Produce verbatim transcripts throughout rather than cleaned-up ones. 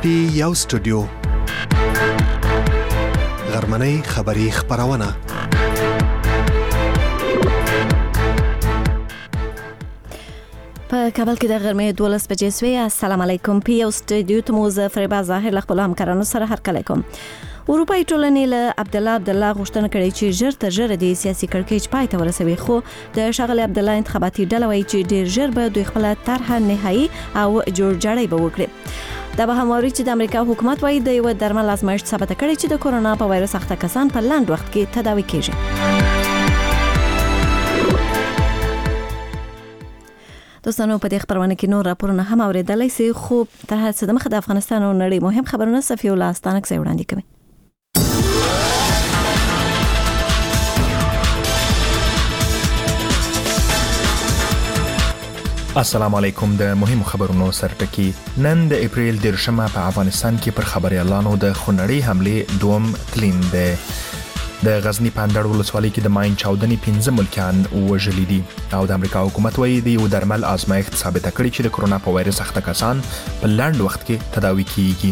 کې یو سټوډیو غرمنۍ خبری خبرونه په کابل کې د غرمې دولس بجې سوې. السلام علیکم. پی یو سټوډیو ته مو زه فریبا ظاهر له خپل همکارانو سره هرکلی کوم. اروپایي ټولنې له عبدالله عبدالله غوښتنه کړې چې ژر تر ژره د سیاسي کړکېچ پای ته ورسوي، خو د ښاغلي عبدالله انتخاباتي ډله وایي چې ډېر ژر به دوی خپله طرحه نهایي او جوړجاړی به وکړي. دا به هم واوري چې د امریکا حکومت وایي د یوه درمل ازمایښت ثابته کړې چې د کورونا په وایرس اخته کسان په لنډ وخت کې تداوي کیږي. دوستانو په دې خبرونه کې نور راپورونه هم اورېدلی سي، خو تر هر څه دمخه د افغانستان او نړۍ مهم خبرونه صفي الله استانکزی وړاندې کوي. السلام علیکم. د مهم خبرونو سرټکی. نن د اپریل دیرشمه په افغانستان کې پر خبريالانو د خونړۍ حمله دوم تلین ده. د غزنی په اندړ ولسوالۍ کې د ماین چاودنې پنځه ملکیان وژلي دي او د امریکا حکومت وایي د یو درمل ازمایښت ثابته کړې چې د کورونا په وایرس اخته کسان په لنډ وخت کې تداوي کیږي.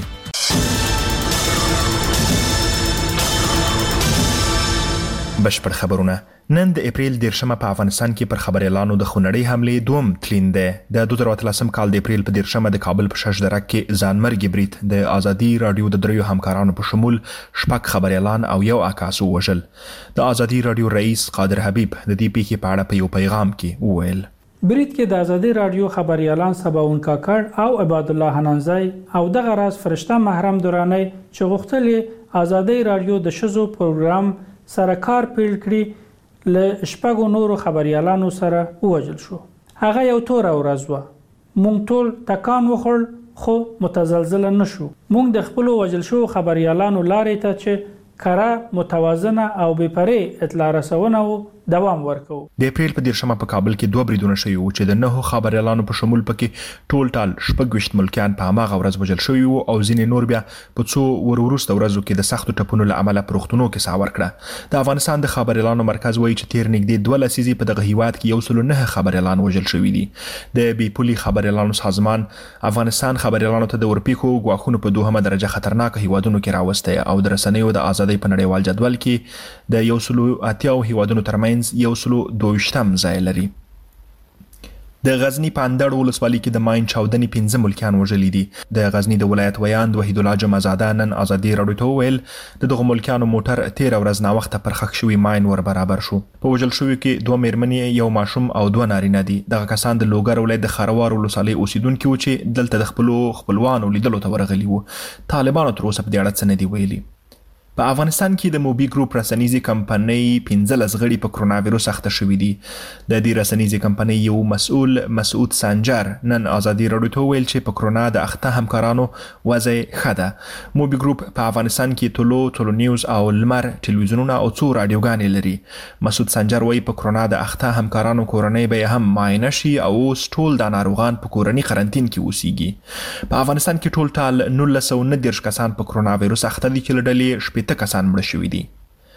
بشپړ خبرونه. نن د اپریل دیرشمه په افغانستان کې پر خبريالانو د خونړۍ حمله دوم تلین ده. د دوه زره اتلسم کال د اپریل په دیرشمه د کابل په ششدره کې ځانمرګي برید د ازادي رادیو د دریو همکارانو په شمول شپږ خبريالان او یو عکاس وژل. د ازادي رادیو رئیس قادر حبیب د دې پیښې په اړه په یو پیغام کې وویل: برید کې د ازادي رادیو خبريالان سباون کاکړ او عباد الله حنانزی او دغه راز فرشته محرم دورانی چې غوښتلې ازادي رادیو د شذو پروګرام سره کار پیل کړي له شپږو نورو خبريالانو سره ووژل شو. هغه یو توره ورځ وه. مونږ ټول تکان وخوړ خو متزلزل نشو. مونږ د خپل وژل شو خبريالانو لارې ته چې کره متوازنه او بې پرې اطلاع رسونه وو دوام ورکو. د اپریل په دیرشمه په کابل کې دوه بریدونه شوي وو چې د نهو خبريالانو په شمول پکې ټول ټال شپږ ویشت ملکیان په هماغه ورځ وژل شوي وو او ځینې نور بیا په څو ور وروسته ورځو کې د سختو ټپونو له امله په روغتونو کې ساه ورکړه. د افغانستان د خبريالانو مرکز وایي چې تیر نږدې دوه لسیزې په دغه هیواد کې یو سل نه خبريالان وژل شوي دي. د بې پولي خبريالانو سازمان افغانستان خبريالانو ته د ورپیښو غواخونو په دوهمه درجه خطرناک هیوادونو کې راوستی او د رسنیو د ازادۍ په نړیوال جدول کې د یو سل اتیا هیوادونو ترمنځ یو سل دویشتم ځای لري. د غزنی په اندړ ولسوالۍ کې د ماین چاودنې پنځه ملکیان وژلي دي. د غزنی د ولایت ویاند وحید الله جمعزاده نن ازادي رادیو ته وویل د دغه ملکیانو موټر تیر ورځ ناوخته پر خښ شوی ماین ور برابر شو. په وژل شوی کې دوه میرمنې، یو ماشوم او دوه نارینه دي. دغه کسان د لوګر ولایت د خروار ولسوالۍ اوسیدونکي وو چې دلته د خپلو خپلوانو لیدلو ته ورغلي وو. طالبانو تر اوسه په دې اړه څه نه دي ویلي. په افغانستان کې د موبي ګروپ رسنیزي کمپنۍ پنځلس غړي په کرونا وایرس اخته شوي دي. د دې رسنیزي کمپنۍ یو مسؤل مسعود سنجر نن ازادي رادیو ته ویل چې په کرونا د اخته همکارانو وضع ښه ده. موبي ګروپ په افغانستان کې ټولو ټولو نیوز او لمر ټلویزیونونه او څو رادیوګانې لري. مسعود سنجر وایي په کرونا د اخته همکارانو کورنۍ به هم معاینه شي او اوس ټول د ناروغان په کورني قرنطین کې اوسېږي. په افغانستان کې ټول ټال نولس سوه نهه دېرش کسان په کرونا وایرس اخته دي چې له ډلې شپېته کسان مړه شوي دي.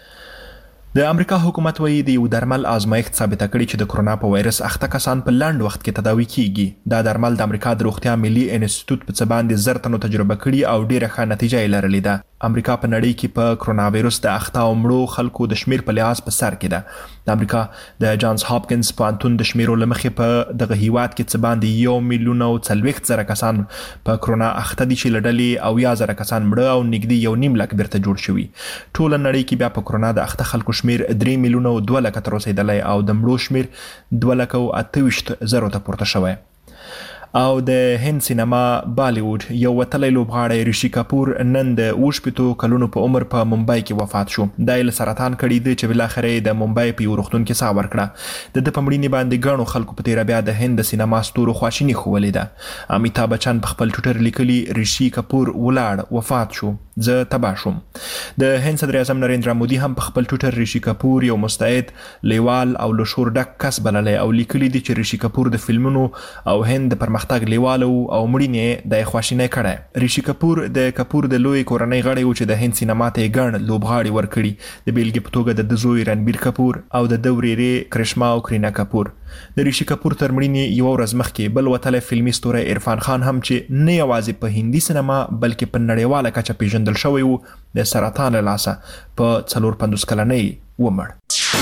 د امریکا حکومت وایي د یو درمل ازمایښت ثابته کړي چې د کورونا په وایرس اخته کسان په لنډ وخت کې تداوي کیږي. دا درمل د امریکا د روغتیا ملي انسټیټیوټ په څه باندې زر تنو تجربه کړي او ډیره ښه نتیجه یې لرلې ده. امریکا په نړۍ کې په کورونا وایرس د اخته او مړو خلکو د شمیر په لحاظ په سر کې ده. د امریکا د جانز هاپکینز پوهنتون د شمیرو له مخې په دغه هیواد کې څه باندې یو میلیون او څلوېښت زره کسان په کورونا اخته دي چې له ډلې اویا زره کسان مړه او نږدې یو نیم لک بیرته جوړ شوي. ټوله نړۍ کې بیا په کورونا د اخته خلکو شمیر درې میلیونه او دوه لکه تر رسېدلی او د مړو شمیر دوه لکه او اته ویشت زرو ته پورته شوی. او د هند سینما بالیوډ یو وتلی لوبغاړی ریشي کپور نن د اوه شپېتو کلونو په عمر په ممبئی کې وفات شو. دا یې له سرطان کړي دی چې بالاخره یې د ممبئی په یو روغتون کې ساه ورکړه. د ده په مړینې باندې ګڼو خلکو په تېره بیا د هند د سینما ستورو خواشیني ښوولې ده. امیتاب بچن په خپل ټویټر لیکلي ریشي کپور ولاړ، وفات شو، زه تباه شوم. د هند صدر اعظم نریندرا مودي هم په خپل ټویټر ریشي کپور یو مستعد، لیوال او له شور ډک کس بللی او لیکلي دي چې ریشي کپور د فلمونو او هند د پرمختګ پرمختګ لیواله او مړینې د خواشینۍ کړه. ریشي کپور د کپور د لوی کورنۍ غړی و چې د هند سینما ته ګڼ لوبغاړي ورکړي. د بیلګې په توګه د زوی رنبیر کپور او د دوريري کرشما او کرینا کپور. د ریشي کپور تر مړینې یو ورځ مخکې بل وتلی فلمي ستوری عرفان خان هم چې نه یوازې په هندي سینما بلکې په نړیواله کچه پیژندل شوی و د سرطان له لاسه په څلور پنځوس کلنۍ ومړ.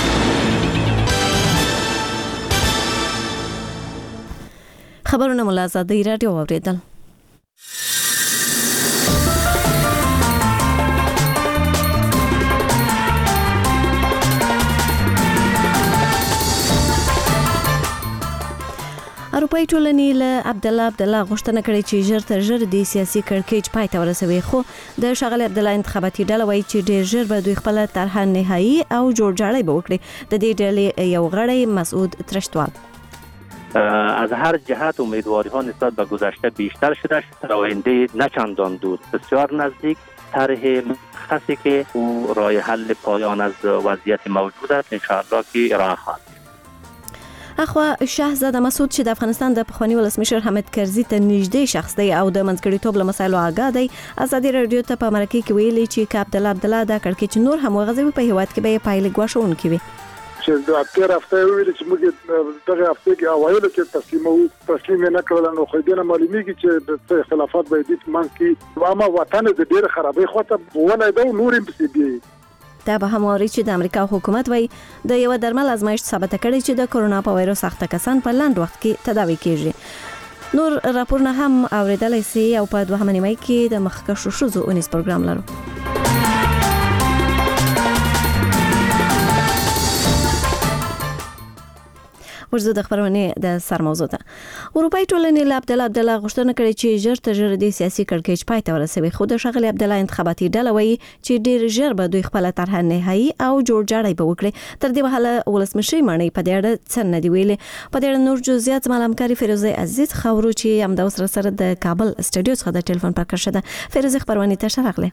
خبرونه مو له آزادۍ راډیو واورېدل. اروپایي ټولنې له عبدالله عبدالله غوښتنه کړې چې ژر تر ژره د سیاسي کړکېچ پای ته ورسوي، خو د ښاغلي عبدالله انتخاباتي ډله وایي چې ډېر ژر به دوی خپله طرحه نهایي او جوړجاړی به وکړي. د دې ډلې یو غړی مسعود ترشتوال: از هر جهت امیدواری ها نسبت به گذشته بیشتر شده، در آینده نه چندان دور بسیار نزدیک طرح مشخصی که او راه حل پایان از وضعیت موجود است انشاءالله که ارائه خواهد. اخوا شاهزاده مسعود چې د افغانستان د پخوانی ولسمشر حامد کرزي ته نږدې شخص دی او د منځګړیتوب له مسایلو آګاه دی، ازادي رادیو ته په مرکه کې ویلي چې عبدالله عبدالله دا کړکېچ نور هم وغځوي په هیواد کې به یې پایلې ګواښونکې وي. چې د تیر هفته ویل چې موږ دغه هفته کې اوایل کې تسلیمو تسلیم نه کړل، نو خو دې نه معلومیږي چې د خلافات به دې من کې وامه وطن د ډېر خرابې خوته ولای دا نور هم بسیدي. دا به هم واري چې د امریکا حکومت وای د یو درمل ازمایښت ثابت کړي چې د کرونا په وایرس اخته کسان په لاند وخت کې تداوي کیږي. نور راپورونه هم اوریدلای شئ او په دوهمه نیمه کې د مخکښو ښځو اونیز پروګرام لرو. ورزه د خبرونه د سر موضوع ده. اروپایي ټولنې له عبدالله عبدالله غوښتنه کړې چې ژر تر ژره د سیاسي کړکېچ پای ته ورسوي، خو د ښاغلي عبدالله انتخاباتي ډله وایي چې ډېر ژر به دوی خپله طرحه نهایي او جوړجاړی به وکړي. تر دې مهاله ولسمشري ماڼۍ په دې اړه څه نه دي ویلي. په دې اړه نور جزئیات زما له همکاري فیروزه عزیز خبرو چې همدا اوس سره د کابل سټوډیو څخه د ټلیفون پر کښه ده. فیروزه خبرونه ته ښه راغله.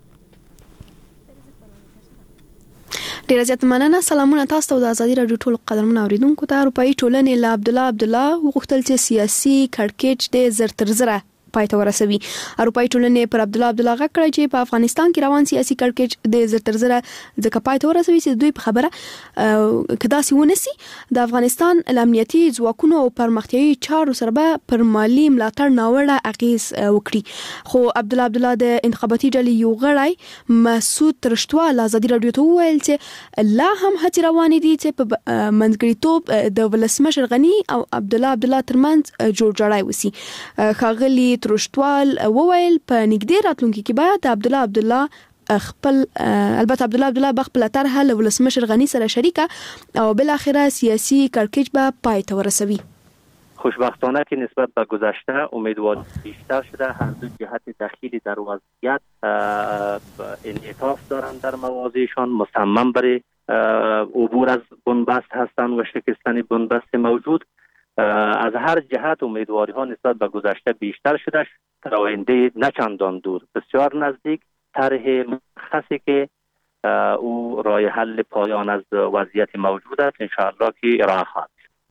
ډیره زیات مننه. سلامونه تاسو ته د ازادي رادیو ټول قدرمن اوریدونکو ته. اروپایي ټولنې له عبدالله عبدالله وغوښتل چې سیاسي کړکېچ د زر تر زره پای ته ورسوي. اروپایي ټولنې پر عبدالله عبدالله غږ کړی چې په افغانستان کې روان سیاسي کړکېچ د زر تر زره ځکه پای ته ورسوي چې دوی په خبره کدا سی ونسی د افغانستان امنیتي ځواکونو او پرمختیايي چارو سره به پر مالی ملاتړ ناوړه اغیز وکړي. خو عبدالله عبدالله د انتخاباتي ډلې یو غړی مسعود ترشتوال ازادي رادیو ته وویل چې لا هم هڅې روانې دي چې په منځګړیتوب د ولسمشر غني او عبدالله عبدالله ترمنځ جوړجاړی وسی. ښاغلي ترشتوال وویل په نږدې راتلونکي کې به د عبدالله عبدالله خپل البته عبدالله عبدالله بخپل طرحه له ولسمشر غني سره شریکه او بل اخره سیاسي کړکېچ به پای ته ورسوي. خوشبختانه که نسبت به گذشته امیدواری بیشتر شده، هر دو جهت دخیلی در وضعیت انعطاف دارند در مواضعشان، مصمم برای عبور از بنبست هستند و شکستن بنبست موجود. از هر جهت امیدواری ها نسبت به گذشته بیشتر شده، در آینده نه چندان دور بسیار نزدیک طرح مشخصی که او راه حل پایان از وضعیت موجود است انشاءالله که ارائه خواهد.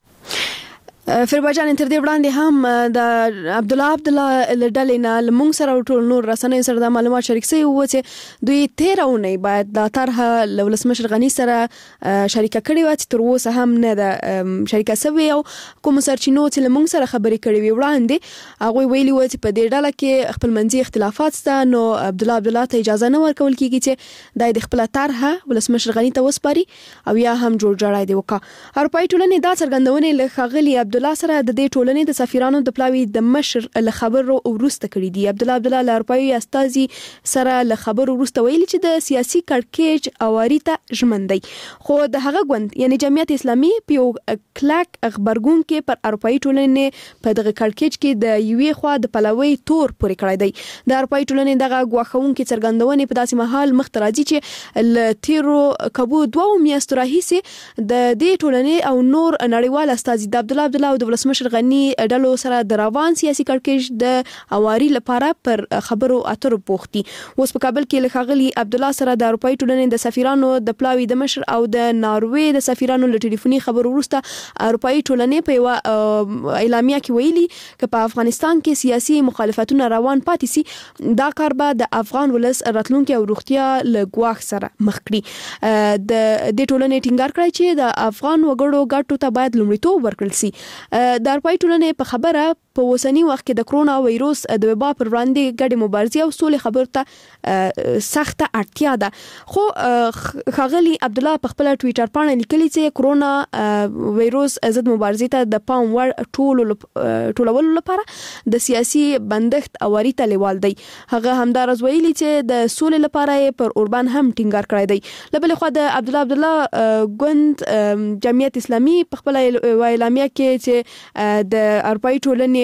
فرباجان تر دې وړاندې هم د عبدالله عبدالله ډلې نه لمونږ سره ټول نور رسنۍ سره د معلومات شریک شوي وو چې دوی تیر اونۍ باید د طرحه له ولسمشر غني سره شریکه کړې وه چې تر اوسه هم نه ده شریکه شوې او کومو سرچینو چې لمونږ سره خبرې کړې وې وړاندې هغوی ویلي وو چې په دې ډله کې خپل منځي اختلافات شته، نو عبدالله عبدالله ته اجازه نه ورکول کېږي چې دا د خپله طرحه ولسمشر غني ته وسپاري او یا هم جوړجاړی دې وکړه. اروپایي ټولنې دا څرګندونې له ښاغلي عبدالله سره د دې ټولنې د سفیرانو د پلاوي د مشر له خبرو وروسته کړي دي. عبدالله عبدالله له اروپایي استازي سره له خبرو وروسته ویلي چې د سیاسي کړکېچ اواري ته ژمن دی، خو د هغه ګوند یعنی جمعیت اسلامي په یو کلک خبرګون کې پر اروپایي ټولنې په دغه کړکېچ کې د یوې خوا د پلاوي تور پورې کړی دی. د اروپایي ټولنې دغه ګواښونکې څرګندونې په داسې مهال مخ ته راځي چې له تیرو کبو دوه میاشتو راهیسې د دې ټولنې او نور نړیوال استازي د عبدالله عبدالله الله او د ولسمشر غنی ډلو سره د روان سیاسي کړکېچ د اواري لپاره پر خبرو اترو پوښتي. اوس په کابل کې لخغلی عبد الله سره د اروپאי ټولنې د سفیرانو د پلاوی د مشر او د ناروې د سفیرانو له ټلیفوني خبرو وروسته اروپאי ټولنې په یو اعلامیه کې ویلي چې په افغانستان کې سیاسي مخالفتونه روان پاتې سي دا کار به د افغان ولس راتلونکي او روغتیا له ګواښ سره مخ کړي. د دې ټولنې ټینګار کړی چې د افغان وګړو ګټو ته باید لومړیتوب ورکړل سي. د اروپאי ټولنې په خبره په اوسنی وخت کې د کرونا وایروس د وبا پر وړاندې ګډې مبارزې او سولې خبرو ته سخته اړتیا ده. خو ښاغلي عبد الله په خپل ټوئیټر باندې لیکلي چې کرونا وایروس ضد مبارزې ته د پام وړ ټولو ټولولو لپاره د سیاسي بندښت اواري ته لیوال دی. هغه همدارز ویلي چې د سولې لپاره پر اوربان هم ټینګار کړی دی. لبل خو د عبد الله عبد الله ګوند جمعیت اسلامي په خپل اعلامیه کې چې د اروپאי ټولنې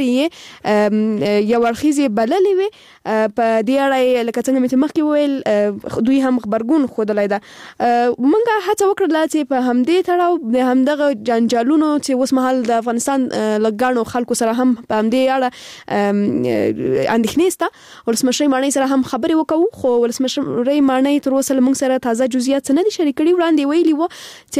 خبرې یو ورخیزه بللې وي په دې اړه لکه څنګه مې مخکې ویل دوی هم خبرګون خودلای دا. مونږه هڅه وکړه چې په همدې تړاو د همدغه جنجالونو چې اوس مهال د افغانستان لګانو خلکو سره هم په همدې اړه اندېښنې سته ولسمشر مانی سره هم خبرې وکړو خو ولسمشر مانی تر اوسه موږ سره تازه جزئیات نه دي شریک کړي. وړاندې ویلي وو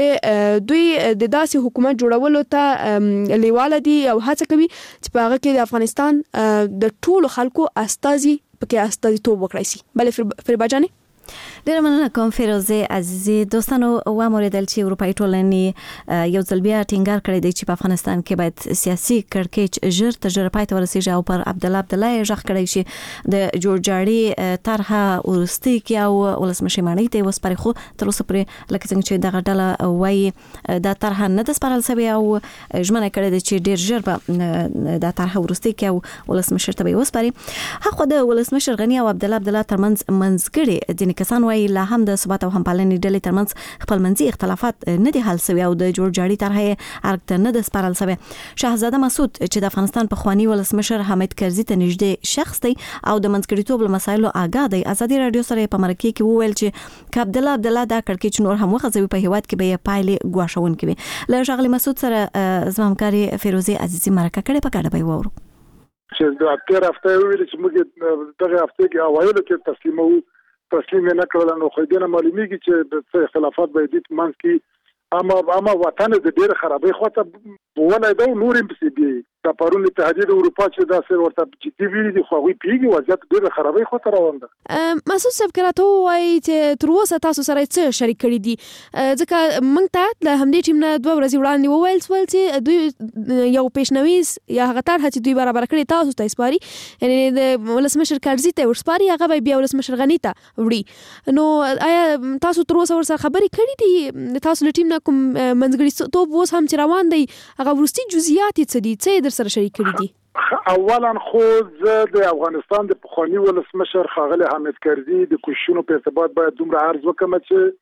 چې دوی د داسې حکومت جوړولو ته لیواله دي او هڅه کوي چې په هغه کې د افغانستان د ټولو خلکو استازي پکې استازیتوب وکړي سي. بلې فریبا جانې ډیره مننه کوم فیروزه عزیزي. دوستانو و موریدل چې اروپאי ټولنې یو ځل بیا ټینګار کړی دی چې په افغانستان کې باید سیاسي کړکېچ ژر تر ژره پای ته ورسیږي او پر عبد الله عبد الله یې ژغ کړی شي د جوړجاړي طرحه ورستي کې او ولسمشر مانی ته وسپاري. خو تر اوسه پرې لکه څنګه چې دغه ډله وایي دا طرحه نه د سپارل سوی او ژمنه کړې ده چې ډیر ژر به دا طرحه ورستي کې او ولسمشر ته وسپاري. هغه د ولسمشر غنی او عبد الله عبد الله ترمنځ منځګړي ځینې کسان وایي لا هم د ثبات او همپالنې ډلې ترمنځ خپلمنځي اختلافات نه دي حل شوي او د جوړجاړي طرحه ارګ ته نه د سپارل شوی. شاهزاده مسعود چې د افغانستان په خواني ولسمشر حامد کرزي ته نږدې شخص دی او د منځګړیتوب له مسایلو آګاه دی ازادي رادیو سره په مرکه کې وویل چې عبد الله عبد الله دا کړکېچ نور هم وغځوي په هیواد کې به پایلې ګواښون کوي. له شغله مسعود سره زما همکاري فیروزه عزیزي مرکه کړې په کډه به وورو چې د اپیر هفته ویل چې موږ دغه هفته کې اوایل کې تسلیمو تسلیم نه کړل نو خو دې نه معلومیږي چې د خلافات به دې منځ کې اما اما وطن د ډېر خرابې خوته ولای دا نور هم پسې دی د پرون اتحادیه د اروپا چې دا سر ورته چې دی ویلي دي خو وی پیږي وضعیت ډېر خرابې خوته روان ده. مسعود صاحب کراته وایي چې تر اوسه تاسو سره څه شریک کړي دي ځکه موږ ته د همدې ټیم نه دوه ورځې وړاندې وویل سول چې دوی یو پیشنویس یا هغه طرح چې دوی برابر کړی تاسو ته سپاري یعنی د ولسمشر کرزي ته ورسپاري هغه بیا ولسمشر غنی ته وړي. نو آیا تاسو تر اوسه ورسره خبرې کړې دي تاسو له ټیم نه کوم منځګړیتوب اوس هم چې روان دی هغه ورستي جزئیات څه دي څه در سره شریک کړي دي؟ اولا خو زه د افغانستان د پخوانی ولسمشر ښاغلی حامد کرزي د کوششونو په ارتباط باید دومره عرض وکړم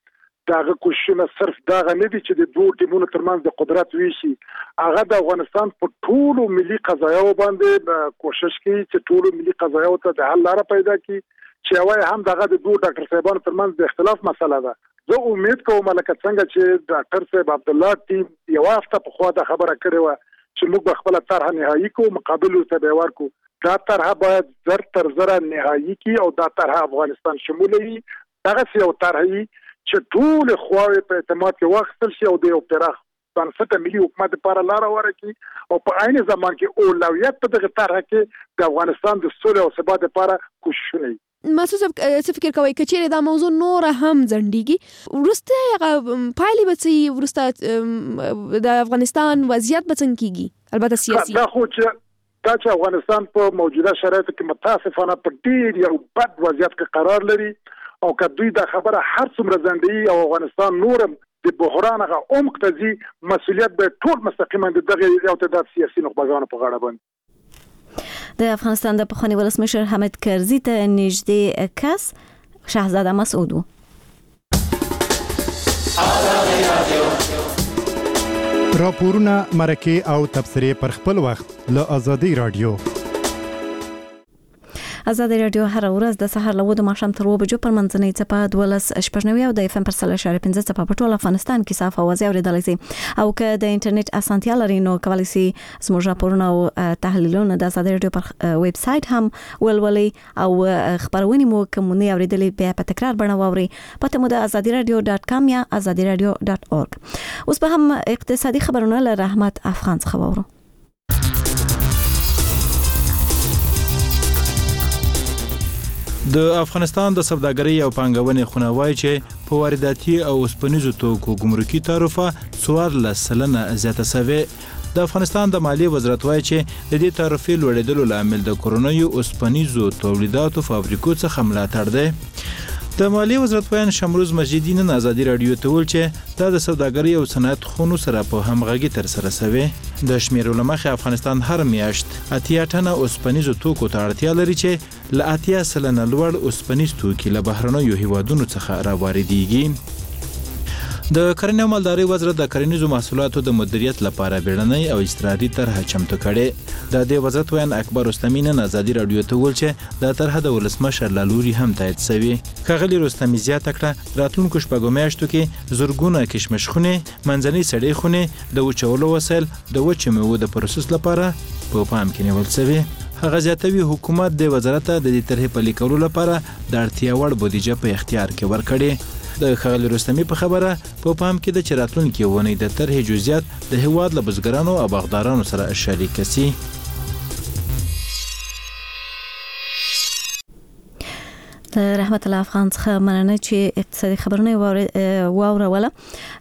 چې دغه کوششونه صرف دغه نه دي چې د دوه ټیمونو ترمنځ د قدرت ویشي هغه د افغانستان په ټولو ملي قضایاو باندې کوشش کوي چې ټولو ملي قضایاو ته د حل لاره پیدا کړي چې وای هم دغه د دوه ډاکټر صاحبانو ترمنځ د اختلاف مسله ده. زه امید کوم لکه څنګه چې ډاکټر صاحب عبد الله ټیم یو هفته په خوا د خبره کړې و چې موږ خپل طرح نهایی کو مقابل ته به ورکو دا طرح باید زر تر زر نهایی کی او دا طرح افغانستان شمولي دغه یو طرح چې ټول خواوې په اعتماد کې واخیستل شي او د یو پراخ بنسټه ملي حکومت لپاره لار ورکړي او په عین زمان کې اولویت په دغه طرح کې د افغانستان د سولې او ثبات لپاره کوششونه. مسعود صاحب څه فکر کوي کچېره دا موضوع نور هم ځنډيږي ورسته هغه پایلې به ورسته د افغانستان وضعیت به څنګه کیږي البته سیاسي دا خو چې دا چې افغانستان په موجوده شرایطو کې متاسفانه په ډیر یو بد وضعیت کې قرار لري او که دوی دا خبره هر څومره ځنډي او افغانستان نورم د بحران هغه عمق ته ځي مسؤلیت به ټول مستقیما د دغه یو تعداد سیاسي نخبګانو په غاړه باندې. د افغانستان د پخوانی ولسمشر حامد کرزي ته نږدې کس شاهزاده مسعود و. راپورونه مرکه او تبصره پر خپل وخت له آزادي رادیو. آزاد رادیو هر ورځ د سحر له ود ماښام تر وبجو پر منځنۍ څپه دولس شپږ او د اف ام پر سل اشاره پنځه څپه په ټول افغانستان کې صاف او ځای اوریدل شي او که د انټرنیټ اسانتیا لري نو کولی شي زموږ راپورونه او تحلیلونه د آزاد رادیو پر ویب سټ هم ولولي او خبرونه مو کومه اوریدلې بیا په تکرار بڼه واوري پته مو د آزادی رادیو ډاټ کام یا آزادی رادیو ډاټ اورګ. اوس به هم اقتصادي خبرونه له رحمت افغان څخه واورو. د افغانستان د سوداګرۍ او پانګونې خونه وایي چې په وارداتي او اوسپنیزو توکو ګمرکي تعرفه څوارلس سلنه زیاته شوې. د افغانستان د مالیې وزارت وایي چې د دې تعرفې لوړېدلو لامل د کورونیو اوسپنیزو تولیداتو فابریکو څخه ملاتړ دی. د مالیې وزارت وایي شمروز مجیدی نن آزادی رادیو ته ویل چې دا د سوداګرۍ او صنعت خونو سره په همغږي تر سره شوی. د شمیرو لمخې افغانستان هر میاشت اتیا ټنه اوسپنیزو توکو ته اړتیا لري چې له اتیا سلنه لوړ اوسپنیز توکي له بهرنیو هیوادونو څخه راواردېږي. د کرنې او مالدارۍ وزارت د کرنیزو محصولاتو د مدیریت لپاره بیړنۍ او اضطراري طرح چمتو کړې. د دې وزارت ویان اکبر رستمی نن آزادی رادیو ته ویل چې دا طرح د ولسمشر له لوري هم تایید شوې. ښاغلي رستمی زیاته کړه راتلونکو شپږو میاشتو کې زرګونه کشمش خونې، منځنۍ سړې خونې، د وچولو وسایل، د وچې میوو د پروسس لپاره په پام کې نیول شوي. هغه زیاتوي حکومت د وزارت د دې طرحې پلي کولو لپاره د اړتیا وړ بودیجه په اختیار کې ورکړي. د ښاغلي رستمی په خبره په پام کې د چراتلونکو ونې د طرحې جزئیات د هیواد له بزګرانو او باغدارانو سره شریک شي. رحمت الله افغان څخه مننه چې اقتصادي خبرونه واوروله.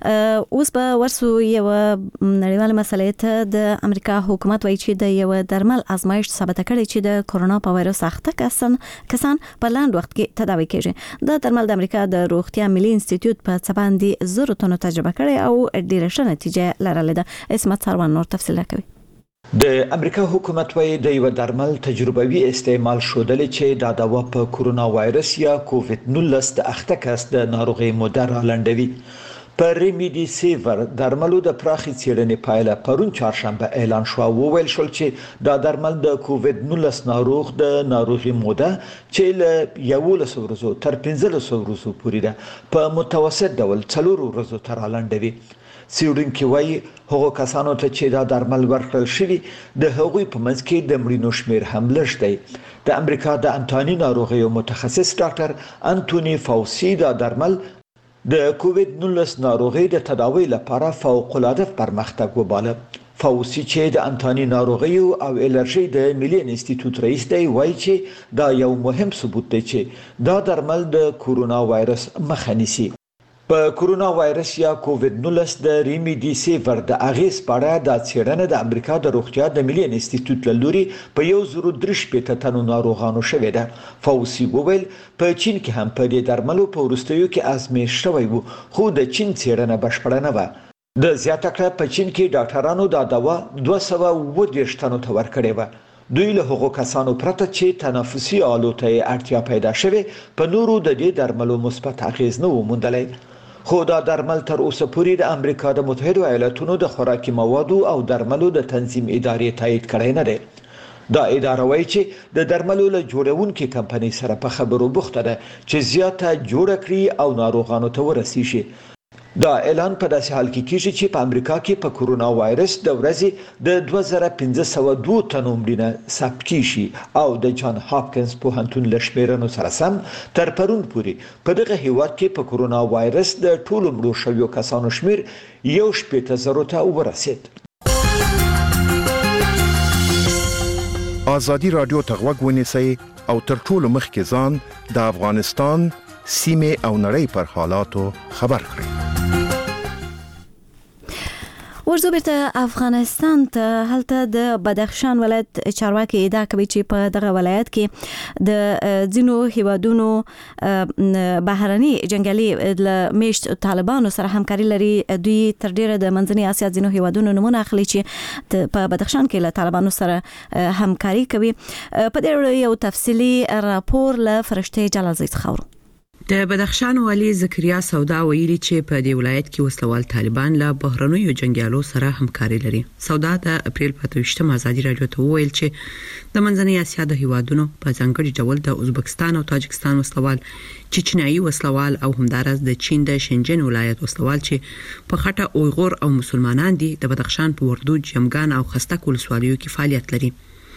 اوس به ورسو یو نړیواله مسله ته. د امریکا حکومت وایي چې د یو درمل آزمایش ثابت کړي چې د کرونا په وایرس اخته کسان کسان په لاند وخت کې تداوي کیږي. د درمل د امریکا د روغتیا ملي انسټیټیوټ په څه باندې زرو تنو تجربه کړي او ډیره ښه نتیجه لرلې ده. اسمت سروان نور تفصیل کوي. د امریکا حکومت وايي د یو درمل تجربوي استعمال شودل چې د دوا په کرونا وایرس یا کووید نولس د اخته کس د ناروغي مدار لنډوي. پر ریمیډیسیور درملو د پراخي څېړنې پایله پرون چهارشنبه اعلان شو او ویل شول چې دا درمل د کووید نولس ناروغ د ناروغي موده چې له یولس ورځو تر پنځلس ورځو پورې ده په متوسط ډول څلور ورځو تر لنډوي. څېړونکي وایي هغو کسانو ته چې دا درمل ورکړل شوي د هغوی په منځ کې د مړینو شمیر هم لږ دی. د امریکا د انټاني ناروغیو متخصص ډاکټر انټونی فاوسی دا درمل د کووید نولس ناروغي د تداوی لپاره فوق العاده پرمختګ وباله. فاوسی چې د انټاني ناروغیو او الرژي د ملي انسټیټیوټ رئیس دی وایي چې دا یو مهم ثبوت دی چې دا درمل د کرونا وایرس مخه نیسي. په کرونا وایرس یا کووید نولس د ریمیډیسیور د اغیز پاړه د څېړنې د امریکا د روغتیا د ملي انسټیټیوټ له لوري په یو زرو درې شپېته تنو ناروغانو شوې ده. فاوسی وویل په چین کې هم په دې درملو په وروستیو کې آزمایش شوی وو خو د چین څېړنه بشپړه نه وه. د زیاته کړه په چین کې ډاکټرانو دا دوا دوه سوه اووه دېرش تنو ته ورکړې وه. دوی له هغو کسانو پرته چې تنفسي آلو ته اړتیا پیدا شوې په نورو د دې درملو مثبت اغیز نه و موندلی. خو دا درمل تر اوسه پورې د امریکا د متحده ایالاتونو د خوراکي موادو او درملو د تنظیم ادارې تایید کړی نه دی. دا اداره وایي چې د درملو له جوړونکو کمپنۍ سره په خبرو بوخته ده چې زیاته جوړ کړي او ناروغانو ته ورسیږي. دا اعلان په داسې حال کې کیږي چې په امریکا کې په کرونا وایرس د ورځې د دوه زره پنځه سوه دوه تنو مړینه ثبت کیږي او د جان هاپکینز پوهنتون له شمیرنو سره سم تر پرون پورې په دغه هیواد کې په کرونا وایرس د ټولو مړو شویو کسانو شمیر یو شپېته زرو ته ورسید. آزادی رادیو ته غوږ ونیسئ او تر ټولو مخکې ځان د افغانستان سیمه او نړۍ پر حالاتو خبر کړئ. ورزو بیرته افغانستان ته. هلته د بدخشان ولایت چارواکي ادعا کوي چې په دغه ولایت کې د ځینو هیوادونو بهرني جنگالي له میشت طالبانو سره همکاري لري. دوی تر ډیره د منځنۍ اسیا ځینو هیوادونو نمونه اخلي چې په بدخشان کې له طالبانو سره همکاري کوي. په دې اړه یو تفصیلي راپور له فرشته جلالزی څخه اورو. د بدخشان والي زکریا سودا ویلي چې په دې ولایت کې وسلوال طالبان له بهرنیو جنگیالو سره همکاري لري. سودا د اپریل په اتوشتمه ازادي رادیو ته وویل چې د منځنۍ اسیا د هیوادونو په ځانګړي ډول د ازبکستان او تاجکستان وسلوال، چچنایي وسلوال او همدارس د چین د شنجن ولایت وسلوال چې په خټه اویغور او مسلمانان دي د بدخشان په وردوج، یمګان او خستک ولسوالیو کې فعالیت لري.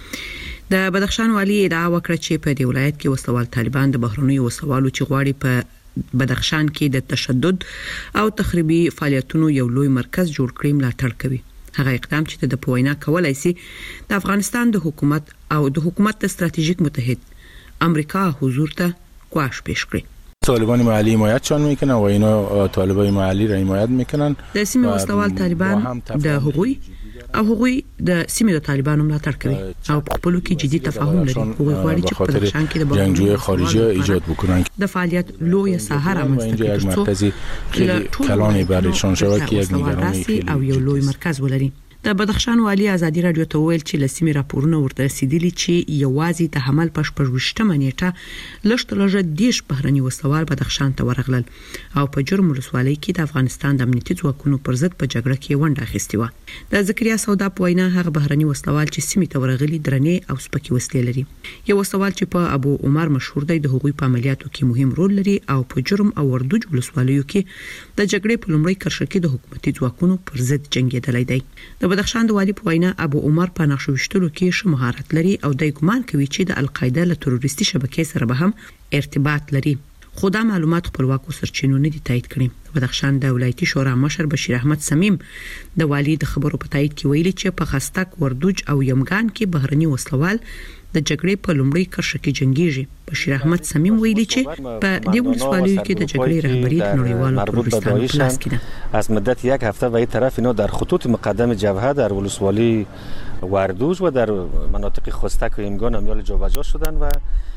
د بدخشان والی ادعا وکړه چې په دې ولایت کې وسلوال طالبان د بهرنیو وسلوالو چې غواړي په بدخشان کې د تشدد او تخریبي فعالیتونو یو لوی مرکز جوړ کړي ملاتړ کوي. هغه اقدام چې د پوینا کولای شي د افغانستان د حکومت او د حکومت د استراتیژیک متحد امریکا حضور ته گواش پیش کړي. طالبان محلی حمایتشان میکنن و اینا طالبای محلی را حمایت میکنن. د سیمه وسلوال طالبان د هغوی او هغوی د سیمې د طالبانو ملاتړ کوي او په خپل کې جدي تفاهم لري. هغوی غواړي چې په بدخشان کې د جنگجوی خارجي ایجاد بکنن. د فعالیت لوی ساحه رامنځته کړي مرکزی خیلی کلانی برایشان شود که یک نگرانی او یو لوی مرکز ولري. د بدخشان والی ازادي رادیو ته ویل چې لسمي راپورونه ورته رسیدلي چې یوازې د حمل پښپړوشتمه نیټه لشت لږه دیش بهرني وسوال بدخشان ته ورغلل او په جرم ولسوالۍ کې د افغانستان د امنیتي ځواکونو پر ضد په جګړه کې ونډه اخیستې و. د زکریا سودا په وینا هغه بهرني وسوال چې سیمې ته ورغلي درنې او سپکې وسلې لري. یو وسوال چې په ابو عمر مشهور دی د هغوی په عملیاتو کې مهم رول لري او په جرم او وردوج ولسوالیو کې د جګړې په لومړي کرښه کې د حکومتي ځواکونو پر ضد جنگیدلی دی. د بدخشان د والی په وینا ابو عمر په نقشو وشتلو کې ښه مهارت لري او د ګمان کوي چې د القاعده له تروریستي شبکې سره به هم ارتباط لري. خو دا معلومات خپلواکو سرچینو نه دي تایید کړي. بدخشان د ولایتي شورا مشر بشیر احمد سمیم د والی د خبرو په تایید کې ویلي چې په خستک، وردوج او یمګان کې بهرني وسلوال د جګړې په لومړي کرښه کې جنگيږي. بشیر احمد سمیم ویلي چې په دې ولسوالیو کې د جګړې رهبری د نړیوالو تروریستانو په لاس کې ده. از مدت یک هفته و این طرف اینا در خطوط مقدم جبهه در ولسوالی وردوج و در مناطق خستک و یمگان امیال جابجا شدن و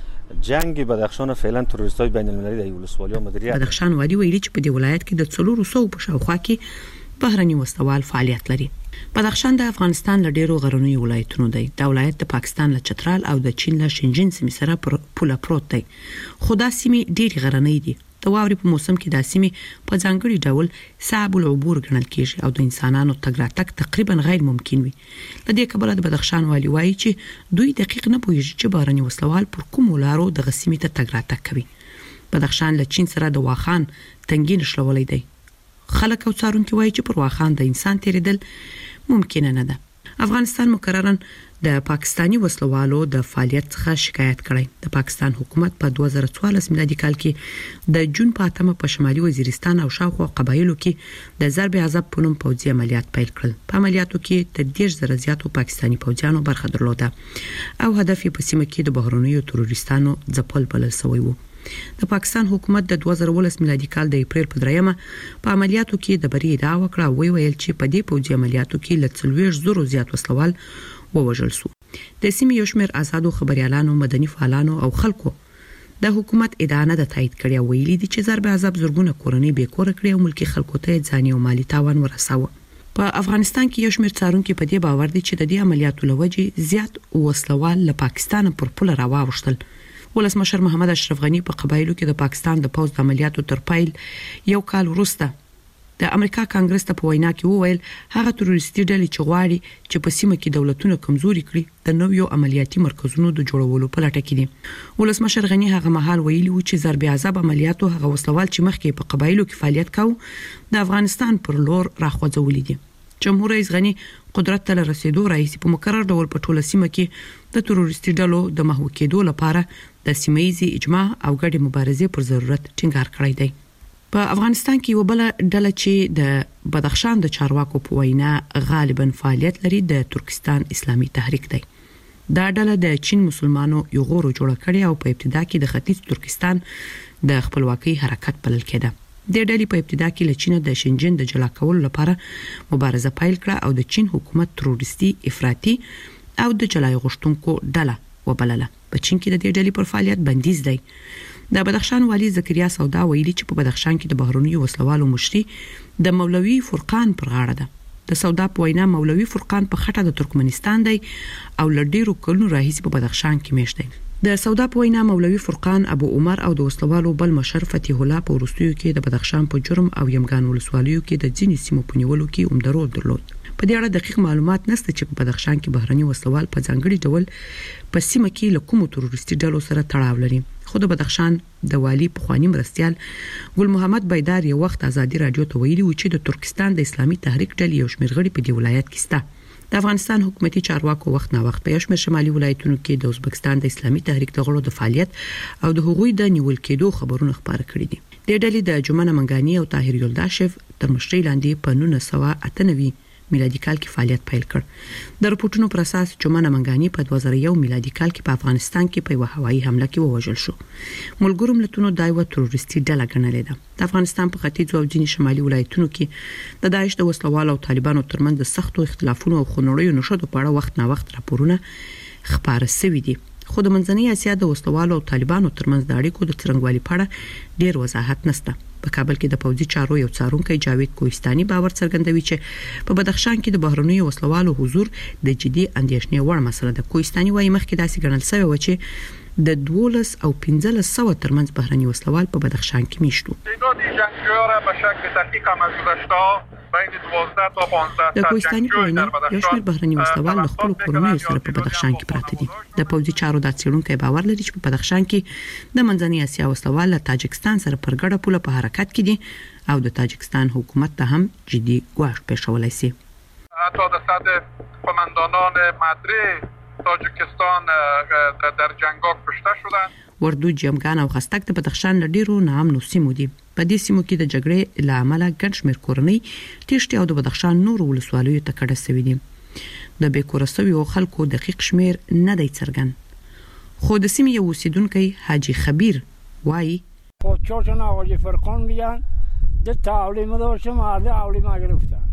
جنگ بدخشان فعلا تروریستای بین المللی د ولسوالیا مدیریت. بدخشان والی ویلي چې په دې ولایت کې د څلورو سو په شاوخوا کې بهرني وسوال فعالیت لري. بدخشان د افغانستان له ډیرو غرنیو ولایتونو دی. د ولایت د پاکستان له چترال او د چین له شنجن سیمې سره پر پوله پروت دی. خو دا سیمې ډېرې غرنۍ دي. د واورې په موسم کې د سیمې په ځانګړي ډول صعب العبور ګڼل کېږي او د انسانانو تګ راتګ تقریبا غیر ممکن وي. له دې کبله د بدخشان والی وایي چې دوی دقیق نه پوهیږي چې بهرني وسلوال پر کومو لارو دغه سیمې ته تګ راتګ کوي. بدخشان له چین سره د واخان تنګي نښلولی دی. خلک او څارونکي وایي چې پر واخان د انسان تیریدل ممکن نه ده. افغانستان مکررن د پاکستانی وسلوالو د فعالیت څخه شکایت کړی. د پاکستان حکومت په دوه زره څوارلس میلادي کال کې د جون په اتمه په شمالي وزیرستان او شاوخوا قبایلو کې د ضرب عذاب په نوم پوځي عملیات پیل کړل. په عملیاتو کې تر دېرش زره زیاتو پاکستانی پوځیانو برخه درلوده او هدف یې په سیمه کې د بهرنیو تروریستانو ځپل بلل شوی و. د پاکستان حکومت د دوه زره ولس میلادي کال د اپریل په دریمه په عملیاتو کې د بری ادعا وکړه او ویل چې په دې پوځي عملیاتو کې ل څلوېښت زره زیات وسلوال ووژل شو. د سیمې یو شمېر آزادو خبريالانو، مدني فعالانو او خلکو د حکومت ادعا نه تایید کړې او ویلي دي چې ضرب عذاب زرګونه کورنۍ بې کوره کړې او ملکی خلکو ته ځاني او مالی تاوان ورساوه. په افغانستان کې یو شمېر څارونکي په دې باور دي چې د دې عملیاتو لوجې زیات وسلوال له پاکستان پر پوله راوښتل. ولسمشر محمد اشرف غنی په قبایلو کې د پاکستان د پوځ د عملیاتو تر پایل یو کال وروسته د امریکا کانګرس ته په وینا کې وویل هغه تروریستي ډلې چې غواړي چې په سیمه کې دولتونه کمزوري کړي د نویو عملیاتي مرکزونو د جوړولو په لټه کې دي. ولسمشر غنی هغه مهال ویلي و چې ضرب عذاب عملیاتو هغه وسلوال چې مخکې په قبایلو کې فعالیت کاوه د افغانستان پر لور راخوځولې دي. جمهور رئیس غنی قدرت ته رسیدو رئیس په مقرر ډول په ټوله سیمه کې د تروریستي ډلو د محو کېدو لپاره د سیمایي اجماع او ګډې مبارزې پر ضرورت ټینګار کړی دی. په افغانستان کې یو بل ډله چې د بدخشان د چارواکو په وینا غالبا فعالیت لري د ترکستان اسلامي تحریک دی. دا ډله د چین مسلمانانو یو غورو جوړ کړی او په ابتدا کې د ختیځ ترکستان د خپلواکۍ حرکت بلل کېده. د ډلې په ابتدا کې له چین د شنجن د جلا کولو لپاره مبارزه پیل کړه او د چین حکومت تروریستي، افراطي او د جلای غوښتونکو ډله وبلله. په چین کې د دې ډلې پر فعالیت بندیز دی. د بدخشان والی زکریا سودا ویلي چې په بدخشان کې د بهرنیو وسلوالو مشري د مولوي فرقان پر غاړه ده. د سودا په وینا مولوي فرقان په خټه د ترکمنستان دی او لډیرو کلونو راهیسې په بدخشان کې میشت دی. د سودا په وینا مولوي فرقان ابو عمر او د وسلوالو بل مشر فتح الله په وروستیو کې د بدخشان په جرم او یمګان ولسوالیو کې د ځینې سیمو په نیولو کې عمده رول درلود. په دې اړه دقیق معلومات نشته چې په بدخشان کې بهرني وسلوال په ځانګړي ډول په سیمه کې له کومو تروریستي ډلو سره تړاو لري. خو د بدخشان د والی پخوانی مرستيال ګل محمد بيدار یو وخت ازادي رادیو ته ویلي و چې د ترکستان د اسلامي تحریک ډلې یو شمېر غړي په دې ولایت کې سته. د افغانستان حکومتي چارواکو وخت نا وخت په یو شمېر شمالي ولایتونو کې د ازبکستان د اسلامي تحریک د غړو د فعالیت او د هغوی د نیول کېدو خبرونه خبره کړي دي. د ډلې د جمانه منګانی او طاهر یلداشف تر مشرۍ لاندې په نولس سوه اته نوي میلادي کال کې فعالیت پیل کړ. د رپورټونو پر اساس جمانه منګانی په دوه زره یو میلادي کال کې په افغانستان کې په یو هوایي حمله کې ووژل شو. ملګرو ملتونو دا یو تروریستي ډله ګڼلې ده. د افغانستان په ختیځ او ځینې شمالي ولایتونو کې د داعش د وسلوالو او طالبانو ترمنځ د سختو اختلافونو او خنوړیو نشو په اړه وخت نا وخت راپورونه خبره شوي دي. خو د منځنۍ اسیا د وسلوالو او طالبانو ترمنځ د اړیکو د څرنګوالي په اړه ډیر وضاحت نشته. په کابل کې د پوځي چارو یو څارونکي جاوید کوهستاني باور څرګندوي چې په بدخشان کې د بهرنیو وسلوالو حضور د جدي اندېښنې وړ مسله ده. کوهستاني وايي مخکې داسې ګڼل شوی و چې د دولس او پنځلس سوه ترمنځ بهرني وسلوال په بدخشان کې میشتو. د کوهستاني په وینا یو شمېر بهرني وسلوال له خپلو کورنیو سره په بدخشان کې پراته دي. د پوځي چارو د څېړونکو باور لري چې په بدخشان کې د منځنۍ اسیا وسلوال له تاجکستان سره پر ګډه پوله په حرکت کې دي او د تاجکستان حکومت ته هم جدي ګواښ پېښولی شي. حتی د صد قماندانان مدري تاجکستان در جنگاک کشته شدن. وردو جمگان او خستک د بدخشان له ډیرو ناامنو سیمو دي. په دې سیمو کې د جګړې له امله ګڼ شمېر کورنۍ تېښتې او د بدخشان نورو ولسوالیو ته کډه شوي دي. د بې کوره شویو خلکو دقیق شمېر نه دی څرګند. خو د سیمې یو اوسیدونکی حاجي خبیر وایي خب چهار تا آقای فرقان میگن ده تعلیم داشتم مرده تعلیم گرفتن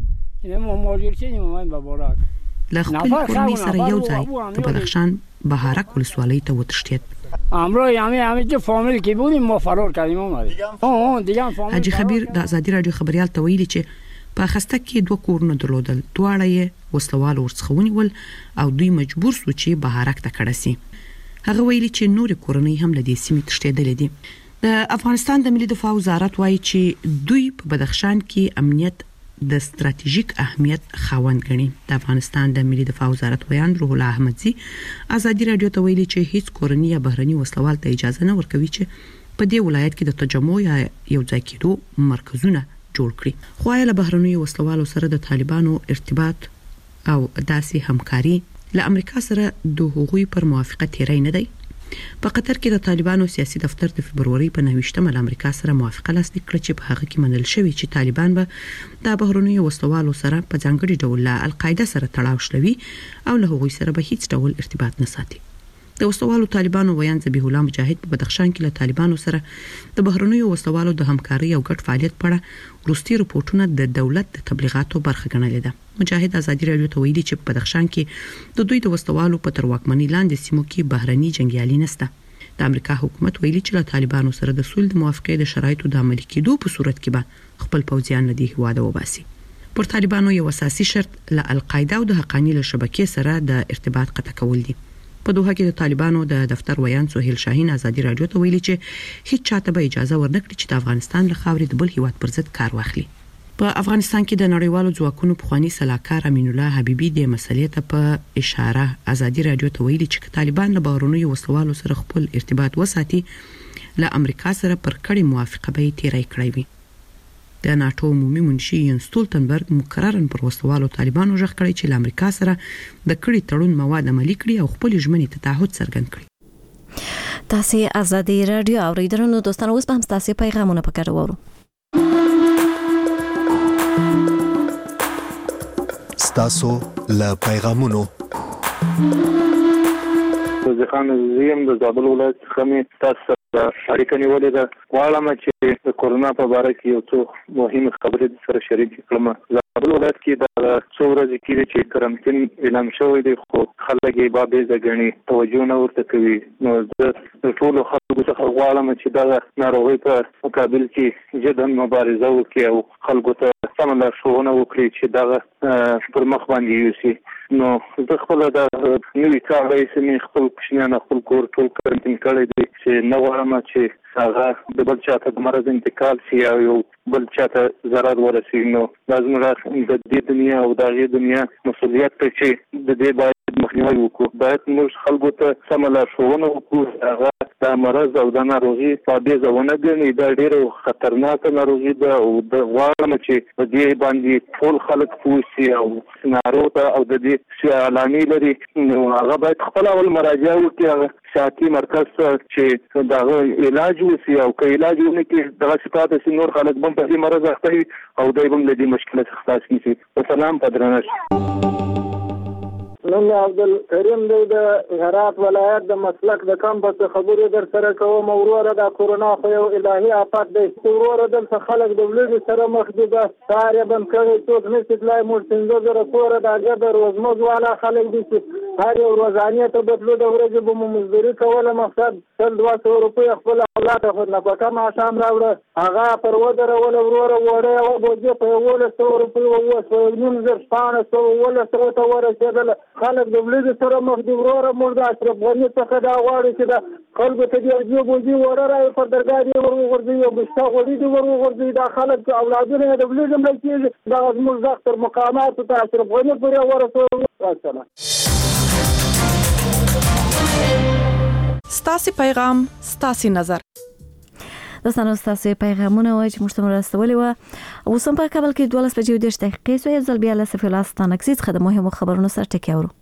این ما ماجرچه نیم من ببارک له خپل کورنۍ سره یو ځای په بدخشان بهارک ولسوالۍ ته وتښتېد. امروز همه همه جو فامیل کې بودیم ما فرار کردیم اومدیم. آه دیگه فامیل حاجي خبیر د ازادي رادیو خبريال ته ویلي چې په خستک کې دوه کورونه درلودل. دواړه یې وسلوال ورڅخه ونیول او دوی مجبور شو چې بهارک ته کډه شي. هغه ویلي چې نور کورنۍ هم له دې سیمې تښتېدلې دي. د افغانستان د ملي دفاع وزارت وایي چې دوی په بدخشان کې امنیت د ستراتیژیک اهمیت خاوند ګڼي. د افغانستان د ملي دفاع وزارت ویان روح الله احمدزي ازادي رادیو ته ویلي چې هیڅ کورنۍ یا بهرني وسلوال ته اجازه نه ورکوي چې په دې ولایت کې د تجمع یا یو ځای کېدو مرکزونه جوړ کړي. خو له بهرنیو وسلوالو سره د طالبانو ارتباط او داسې همکاري له امریکا سره د هغوی پر موافقه تیری نه دی. په قطر کې د طالبانو سیاسي دفتر د فبروري په نهویشتمه له امریکا سره موافقه لاسلیک کړه چې په هغه کې منل شوی چې طالبان به د بهرنیو وسلوالو سره په ځانګړي ډول له القاعده سره تړاو شلوي او له هغوی سره به هیڅ ډول ارتباط نه ساتي. د وسلوالو طالبانو ویان ذبیح الله مجاهد په بدخشان کې له طالبانو سره د بهرنیو وسلوالو د همکاري او ګډ فعالیت په اړه وروستي رپورټونه د دولت د تبلیغاتو برخه ګڼلې ده. مجاهد ازادي رادیو ته ویلي چې په بدخشان کې د دوی د وسلوالو په تر واکمنۍ لاندې سیمو کې بهرني جنگیالي نشته. د امریکا حکومت ویلي چې له طالبانو سره د صلح د موافقې د شرایطو د عملي کېدو په صورت کې به خپل پوځیان له دې هیواده وباسي. پر طالبانو یو اساسي شرط له القاعده او د حقانی له شبکې سره د ارتباط قطع کول دي. په دوحه کې د طالبانو د دفتر ویان سهیل شاهین ازادي رادیو ته ویلي چې هیڅ چاته به اجازه ورنکړي چې د افغانستان له خاورې د بل هیواد پر ضد کار واخلي. په افغانستان کې د نړیوالو ځواکونو پخوانی سلاکار امین الله حبیبي د مسلې ته په اشاره ازادي رادیو ته ویلي چې طالبان له بهرنیو وسلوالو سره خپل ارتباط وساتي له امریکا سره پر کړي موافقه به تیری کړی وي. د ناتو عمومي منشي ین ستولتنبرګ مکررن پر وسلوالو طالبانو ژغ کړی چې له امریکا سره د کړي تړون مواد عملي کړي او خپل ژمنې ته تعهد څرګند کړي. تاسو ازادي رادیو اوریدونکو دوستانو اوس هم تاسو پیغامونه پکړه وورو. ستاسو له پیغامونو ځکه زم د زابل ولایت څخه مې تاسو اړیکه نیولې ده. غواړم چې د کورونا په اړه کې یو څه مهمه خبرې سره شریک کړم. زابل ولایت کې د څو ورځې کې چې کرنټین اعلان شوی دی خو خلک یې بابې ځګنی توجه نه ورته کوي. نو د ټولو خلکو څخه غواړم چې دا ناروغي په مقابل کې جدي مبارزه وکړي او خلکو ته سم لارښوونه وکړي چې دا پر مخ باندې یوسي. نو زه خپل د نوې کاري سمې خپل کوشنیان خپل کور ټول کارنټین کړی دی چې نو وایم چې هغه د بل چاته د مرض انتقال شي او یو بل چاته ضرر ورسیږي. نو لازم راځي د دې دنیا او د دې دنیا مسؤلیت ته چې د دې باید مخنیوي وکړو. باید موږ خلکو ته سم لارښوونه وکړو. هغه د مرض او د ناروغي په دې ځونه ګڼي دا ډېر خطرناک ناروغي ده او د غواړم چې په دې باندې ټول خلک پوه شي او ناروغ ته او د دې علامې لري نو هغه باید خپل اول مراجعه وکړي ساتي مرکز چې دا علاج وسی او که علاج ونه کې دغه صفات سي نور خلک هم په دې مرض اخته وي او دای هم له دې مشکلات خلاص کیږي. والسلام پدرنش نن عبدالکریم دی د هرات ولایت د مسلک د کمپس خبرې در سره کوم. وروره د کورونا خو یو الهي آفت دی. وروره دلته خلک د ولې سره مخ دي د ساري بند کړي څوک نشي تلای موږ څنګه زره کوره د هغه د روزمز والا خلک دي چې هر یو ورځانه ته بدلو د ورځې به مزدوري کوله مقصد تل دوه سوه روپۍ خپل اولاد خو نه پکا ما شام راوړه هغه پر ودره ول وروره وړه او بوجه په ول سوه روپۍ او سوه نیم زر شپانه سوه ول سره ته ورسېدل. خلک د ولې سره مخ دي. وروره موږ د اشرف غني څخه دا غواړو چې د خلکو ته دې جو بوجي وړه پر درګاه دی ورغورځي او بشتا غوړي دی ورغورځي دا خلک اولادونه د ولې زموږ کې دا زموږ ځختر مقامات ته اشرف غني پورې ورسول. ستاسو پیغام ستاسو نظر دوستانو ستاسو پیغامونه وای چې موږ ته مرستولې و اوس هم په کابل کې دولس بجې د شته دقیقې یو ځل بیا له سفیلاستان اکسیز خدمت مهمو خبرونو سره ټکی اورو.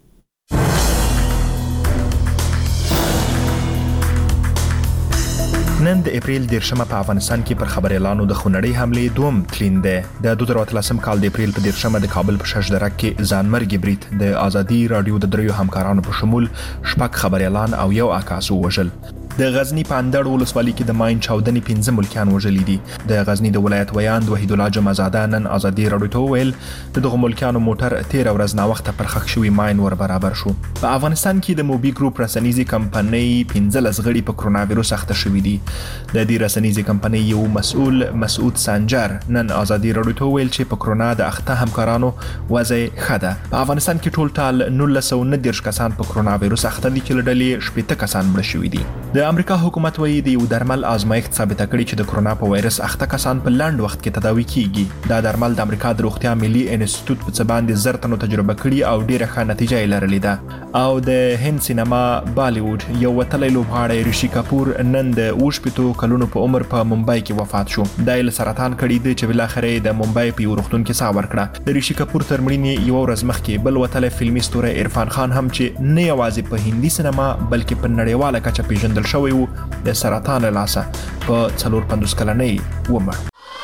نن د اپریل دیرشمه په افغانستان کې پر خبر اعلانو د خونړۍ حملې دوم تلین دی. د دوه زره اتلسم کال د اپریل په دیرشمه د کابل په شش درک کې ځانمرګي برید د ازادي رادیو د دریو همکارانو په شمول شپږ خبر اعلان او یو عکاس وژل. د غزنی په اندړ ولسوالۍ کې د ماین چاودنې پنځه ملکیان وژلي دي. د غزنی د ولایت ویاند وحید الله جمعزاده نن ازادي رادیو ته ویل د دغه ملکیانو موټر تیر ورځ نا وخت پر خښ شوی ماین ور برابر شو. په افغانستان کې د موبي ګروپ رسنیزي کمپنۍ پنځه لس غړي په کرونا وایروس اخته شوي دي. د دې رسنیزي کمپنۍ یو مسؤل مسعود سنجر نن ازادي رادیو ته ویل چې په کرونا د اخته همکارانو وضع ښه ده. په افغانستان کې ټول ټال نولس سوه نه دېرش کسان په کرونا وایروس اخته دي چې له ډلې شپېته کسان مړه شوي دي. د امریکا حکومت وایي د یو درمل آزمایښت ثابته کړې چې د کرونا په وایرس اخته کسان په لنډ وخت کې تداوي کیږي. دا درمل د امریکا د روغتیا ملي انسټیټیوټ په څه باندې زر تنو تجربه کړي او ډیره ښه نتیجه یې لرلې ده. او د هند سینما بالیوډ یو وتلی لوبغاړی ریشي کپور نن د اوه شپېتو کلونو په عمر په ممبئی کې وفات شو. دا یې له سرطان کړي دی چې بالاخره د ممبئی په یو روغتون کې ساه ورکړه. د ریشي کپور تر مړینې یو ورځ مخکې بل وتلی فلمي ستوری عرفان خان هم چې نه یوازې په هندي سینما بلکې په نړیواله کچه پیژندل شوی و د سرطان له لاسه په څلور پنځوس کلنۍ ومړ.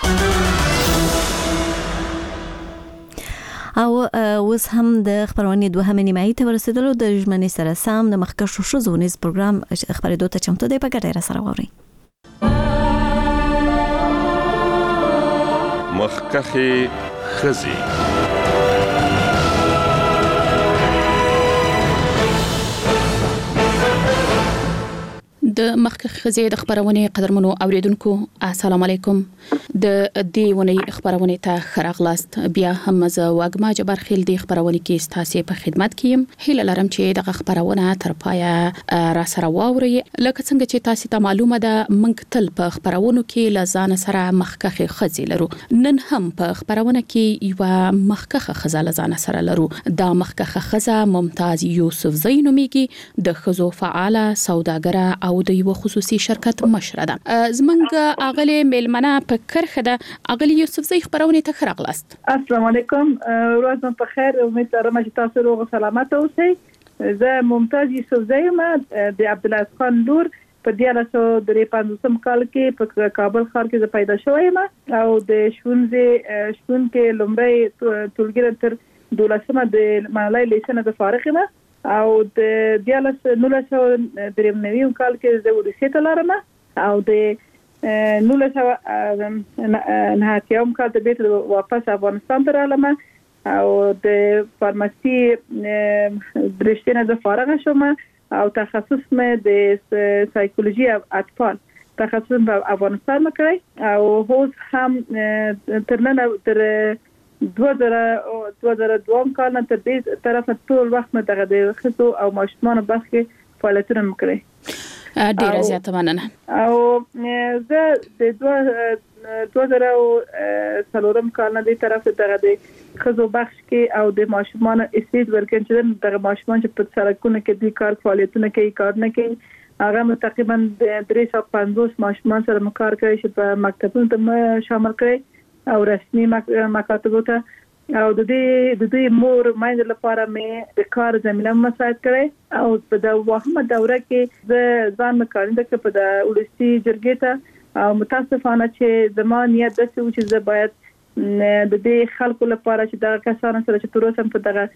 او اوس هم د خبرونې دوهمې نیمایي ته ورسېدلو د ژمنې سره سم د مخکښو ښځو ونیز پروګرام خبرېدو ته چمتو دی. په ګډه یې راسره واورئ. مخکښې ښځې د مخکښ ښځې د خبرونې قدرمنو اوریدونکو السلام علیکم. د دې ونې خبرونه ته ښه راغلاست. بیا هم زه واګما جبار خیل د خبرونه کې ستاسو په خدمت کې یم. هیله لرم چې دغه خبرونه تر پایه را سره واورئ. لکه څنګه چې تاسو ته معلومه ده موږ تل په خبرونو کې لزان سره مخکښ ښځې لرو. نن هم په خبرونه کې یو مخکښ ښځه لزان سره لرو. دا مخکښ ښځه ممتاز یوسف زئی نومیږي. د ښځو فعاله سوداګره او د یو خصوصي شرکت مشره ده. زمونږ اغلی میلمنه په کرخه ده. اغلی یوسف زئی خبرونه ته راغلاست. السلام علیکم. ورځ په خیر. امید لرم چې تاسو روغ سلامت اوسئ. زه ممتاز یوسف زئی یم د عبدالعزیز خان لور. په دیارلس سوه درې پنځوسم کال کې په کابل ښار کې پیدا شوی یم او د ښوونځي شپون کې لومړی ټولګی تر دولسمه د مالای لیسنه د فارغ یم او د دیالس نولس سوه درې نوي کال کې د ودیسې ته لاړم او د نولس سوه نه اتیایم کال ته بیرته واپس افغانستان ته رالم او د فارماسي برشتنه د فارغ شوم او تخصص مې د سایکولوژي اطفال تخصص په افغانستان مکړی او اوس هم تر نن تر دوه زره دوه کال نه تر دې طرف ټول وخت مې دغه د خصو او ماشومان بس کې فعالیتونه وکړي. ډیره زیاته مننه. او زه د دوه زره څلورم کال نه د طرف دغه د خصو بخش کې او د ماشومان استید ورکړم چې دغه ماشومان چې په سرکونو کې د کار فعالیتونه کوي کار نه کوي هغه تقریبا درې سوه پنځوس ماشومان سره مکار کوي چې په مکتبونو ته شامل کړي او رسمي مکاتبو ته او د دې د دې مور مایند لپاره مې د کار زمينه مساعد کړي او په د وهمه دوره کې د ځان مکارنده کې په د ولسی جرګې ته او متاسفانه چې زمون یې د څه چې زه باید د دې خلکو لپاره چې دا کسان سره چې تر اوسه په دغه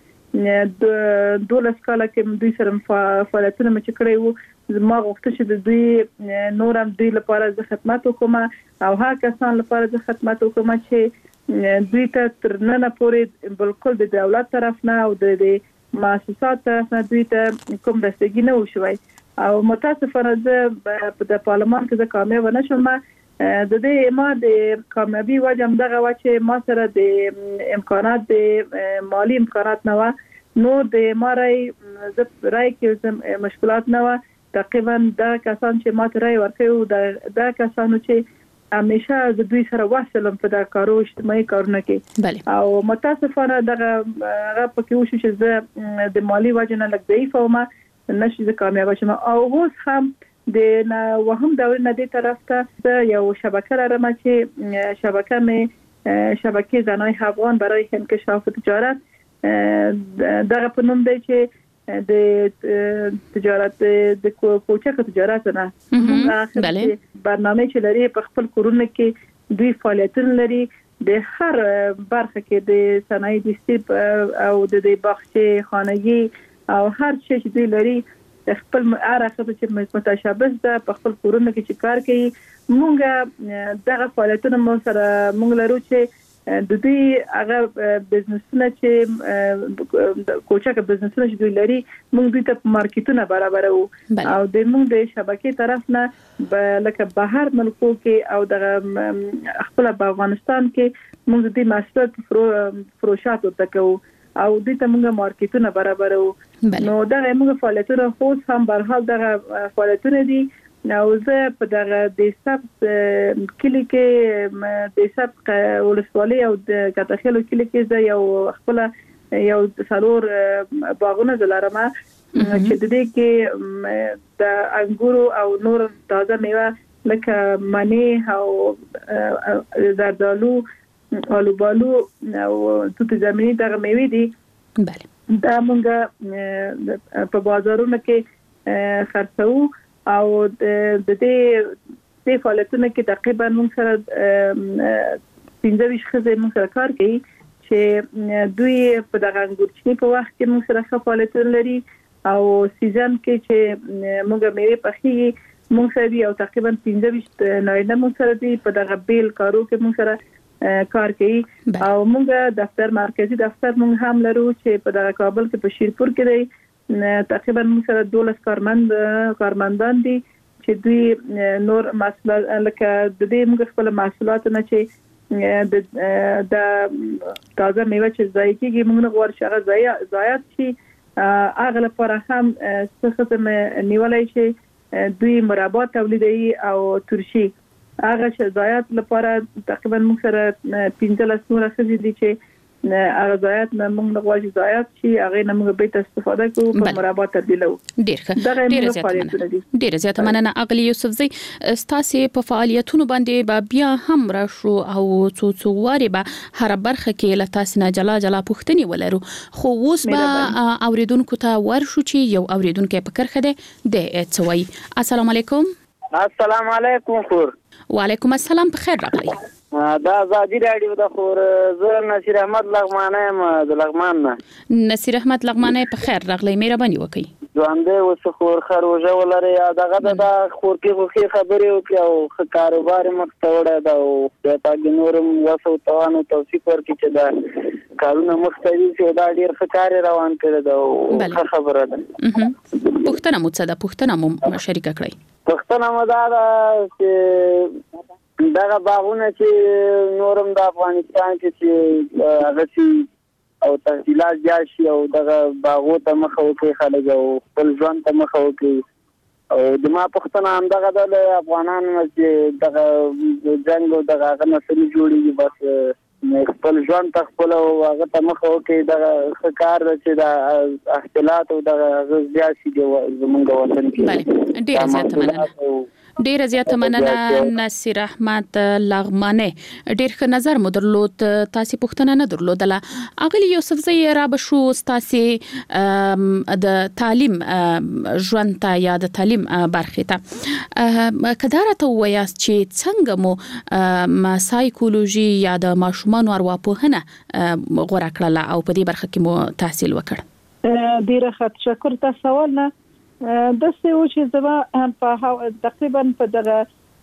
د دولس کاله کې دوی سره فعالیتونه مې کړی وو زما غوښتنه چې د دوی نورم دوی لپاره د خدمات وکم او هغه کسان لپاره د خدمات وکم چې دوی ته تر نن پورې بالکل د دولت طرف نه او د مؤسسات طرف نه دوی ته کوم دستګی نه وشوي او متاسفانه زه په پارلمان کې زه کامیاب نه شوم. د دې ما د کامیابی وجه هم دغه و چې ما سره د امکانات د مالی امکانات نه و نو د مارای ز رای کې مشکلات نه و تقریبا دا کسان چې ما ته رای ورکړو د دا کسانو چې همیشه د دوی سره وصلم په د کارو اجتماعي کارونه کې او متاسفانه دغه هغه پکې وشو چې زه د مالی وجه نه لږ ضعیف وم نشي د کامیاب شم او اوس هم د وهم دور نه دی طرف ته یو شبکه لرم چې شبکه مې شبکه زنای افغان برای انکشاف تجارت دغه په نوم دی چې د تجارت د کوچک تجارت نه بله برنامه چې لري په خپل کورونه کې دوی فعالیتونه لري د هر برخه کې د صنایع دستی او د باغچې خانگی او هر شي چې دوی لري خپل عرفه چې متشابه ده په خپل کورونه کې چې کار کوي مونږه دغه فعالیتونه مو سره مونږ لرو چې د دې هغه بزنسونه چې کوچک بزنسونه چې دوی لري مونږ دوی ته مارکیټونه برابرو او د مونږ د شبکې طرف نه لکه بهر ملکو کې او د خپل په افغانستان کې مونږ د دې محصولات فروشات وکړو او د ته موږ مارکیټونه برابرو نو دا موږ فعالیتونه خو هم برحال دغه فعالیتونه دي نو زه په دغه د سب کلی کې د سب ولسوالۍ او د کاتخیلو کلی کې زه یو خپل یو څلور باغونه زلارمه چې د دې کې د انګورو او نور تازه میوه لکه مانی او زردالو آلوبالو او توت زمینی دغه میوې دي بله دا موږ په بازارونو کې خرڅو او د دې د فعالیتونو کې تقریبا موږ سره پنځه ویشت ښځې موږ سره کار کوي چې دوی په دغه انګورچیني په وخت کې موږ سره فعالیتونه لري او سیزن کې چې موږ میوې پخېږي موږ سره او تقریبا پنځه ویشت نارینه موږ سره دي په دغه بیل کارو کې موږ سره کار کوي او موږ دفتر مرکزی دفتر موږ هم لرو چې په دغه کابل کې په شیرپور کې دی تقریبا موږ سره دولس کارمند کارمندان دي چې دوی نور محصولات لکه د دې موږ خپل محصولات نه چې د تازه میوه چې ځای کېږي موږ نه غواړو چې هغه ضایعات شي هغه لپاره هم څه قسم نیولای شي دوی مربا تولیدوي او ترشي هغه شذایات لپاره تقریبا موږ سره پنځه لس نور څه دي چې هغه ضایعات نه موږ غواړو ضایعات شي هغه نه موږ به استفاده کوو په مربا تبدیلو ډیر ښه ډیر زیات ډیر زیات مننه اغلی یوسفزی ستاسو په فعالیتونو باندې با بیا هم راشو او څو څو واره به هر برخه کې له تاسو نه جلا جلا پوښتنې ولرو خو اوس به اوریدونکو ته ورشو چې یو اوریدونکو په کرخه ده د څوي السلام علیکم السلام علیکم خور وعلیکم السلام په خیر راغلی دا ازادي رادیو د خور زه نصیر احمد لغمانه یم د لغمان نه نصیر احمد لغمانه په خیر راغلی مهرباني وکړئ ژوندې اوس خور خروجه ولري دغه د خور کې خو خبرې وکي او کاروبار مختوړه دا او د پاګ نورم وسو توانو توفیق ورکړي چې دا کارونه مختوي چې دا ډیر ښکار روان کړي دا خبره ده پښتنه مو څه ده پښتنه مو شریک کړئ پښتنه مو دا چې دغه باغونه چې نورم د افغانستان کې چې هغه چې او تحصیلات جار شي او دغه باغو ته مخه وکړي خلک او خپل ژوند ته مخه وکړي او د ما پښتنه هم دغه د افغانانو چې دغه جنگ او دغه هغه نسل جوړیږي بس خپل ژوند ته خپل او هغه ته مخه وکړي دغه کار چې د احتلات او دغه زیات شي زمونږ وطن کې ډیر زیات مننه ډیر زیات مننه نصیر احمد لغمانه ډیر ښه نظر مو درلود تاسو پوښتنه نه درلودله اغلی یوسف زی را بشو تاسو د تعلیم ژوند ته یا د تعلیم برخه ته کدارته وایاست چې څنګه مو سایکولوژي یا د ماشومان ارواپوهنه غوړه کړله او په دې برخه کې مو تحصیل وکړ ډیر ښه تشکر تاسو سوال نه د څه و چې زما په تقریبا په دغه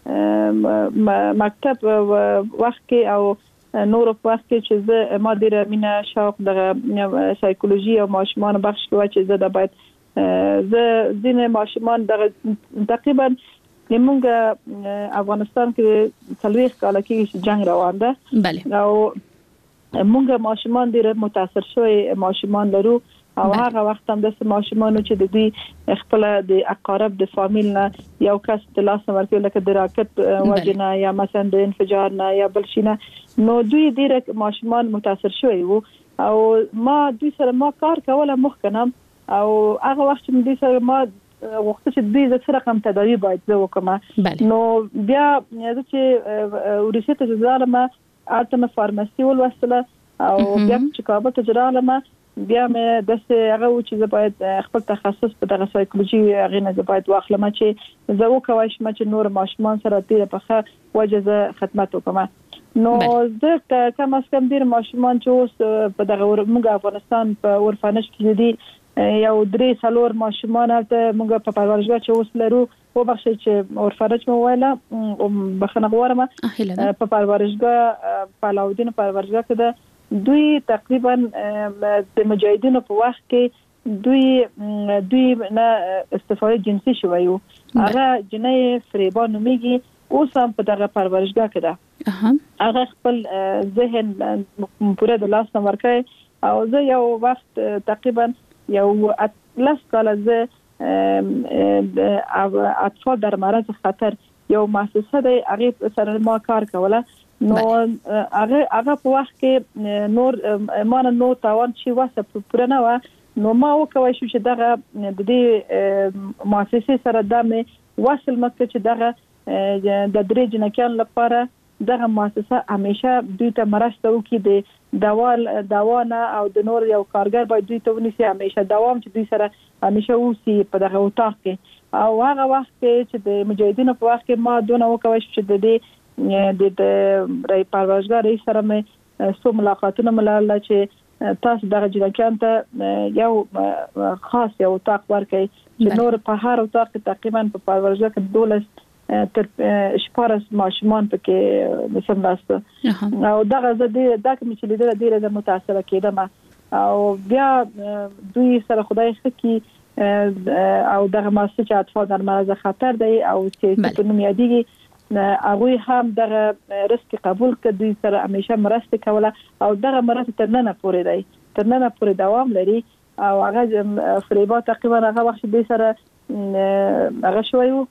مکتب وخت کې او نور په وخت کې چې زه ما ډیره مینا شوق دغه سایکولوژي او ماشومان بخش کې چې زه د باید زه دینه ماشومان دغه تقریبا موږ افغانستان کې څلويخ کال کې جنگ روان ده بله او موږ ماشومان ډیره متاثر شوي ماشومان لرو او هغه وخت هم د ماشومانو چې د دې خپل د اقارب د فامیل نه یو کس د لاس ورکړي لکه د راکټ وجنه یا مثلا د انفجار نه یا بل شي نه نو دوی ډیره ماشومان متاثر شوي وو او ما دوی سره ما کار کوله مخکنم او هغه وخت چې دوی سره ما وخت چې دوی د سره رقم تداوی باید زه وکم نو بیا چې ورسته ته ځالمه البته فارماسي ولوسله او بیا چې کابل ته ځالمه بیا مې د څه هغه چې زه باید خپل تخصص په دغه سایکولوژي هغه نه زه باید واخلم چې زه وکوي چې نور ماشومان سره ډیره په وجه خدمت وکم نو زه کم از کم ډیر ماشومان چې اوس په دغه موږ افغانستان په اورفانج کې دي یو درې څلور ماشومان ته موږ په پرورشګاه چې اوس لرو او بخښه چې اورفانج مو ویله او بخنه غوړم په پرورشګاه په لاودین پرورشګاه کې دوی تقریبا د مجاهدینو په وخت کې دوی دوی نه استفاده جنسي شوی وو هغه جنې فریبان نوميږي اوس هم په دغه پرورشګاه کې ده هغه خپل ذهن پوره د لاس نه ورکړي او زه یو وخت تقریبا یو لاس کال زه اطفال در معرض خطر یو مؤسسه دی هغه سره ما کار کوله نو هغه هغه په وخت کې نور مان نو تاوان چې واسه پوره نه و نو ما وکوي چې دغه د دې مؤسسه سره د مې وصل مکه چې دغه د درې جنکان لپاره دغه مؤسسه همیشه دوی ته مرسته وکړي د دوال دوانه او د نور یو کارګر باید دوی ته ونیسي همیشه دوام چې دوی سره همیشه وسی په دغه وطاق کې او هغه وخت کې چې د مجاهدینو په وخت کې ما دونه وکوي چې د دې د رای پرورشګاه رئیس سره مې سو ملاقاتونه ملاله چې تاسو دغه جنکان ته یو خاص یو وطاق ورکړي چې نور په هر وطاق کې تقریبا په پرورشګاه کې دولس تر شپارس ماشومان پکې مثلا لاسته او دغه زده د کوم چې لیدل ډیره متاثر کېدم او بیا دوی سره خدای خکې او دغه مؤسسه چې اطفال در معرض خطر دی او چې په نوم یادېږي هغه هم دغه رسک قبول کړي دوی سره همیشه مرسته کوله او دغه مرسته تر نن پورې دی تر نن پورې دوام لري او هغه فریبا تقریبا هغه وخت به سره هغه شویو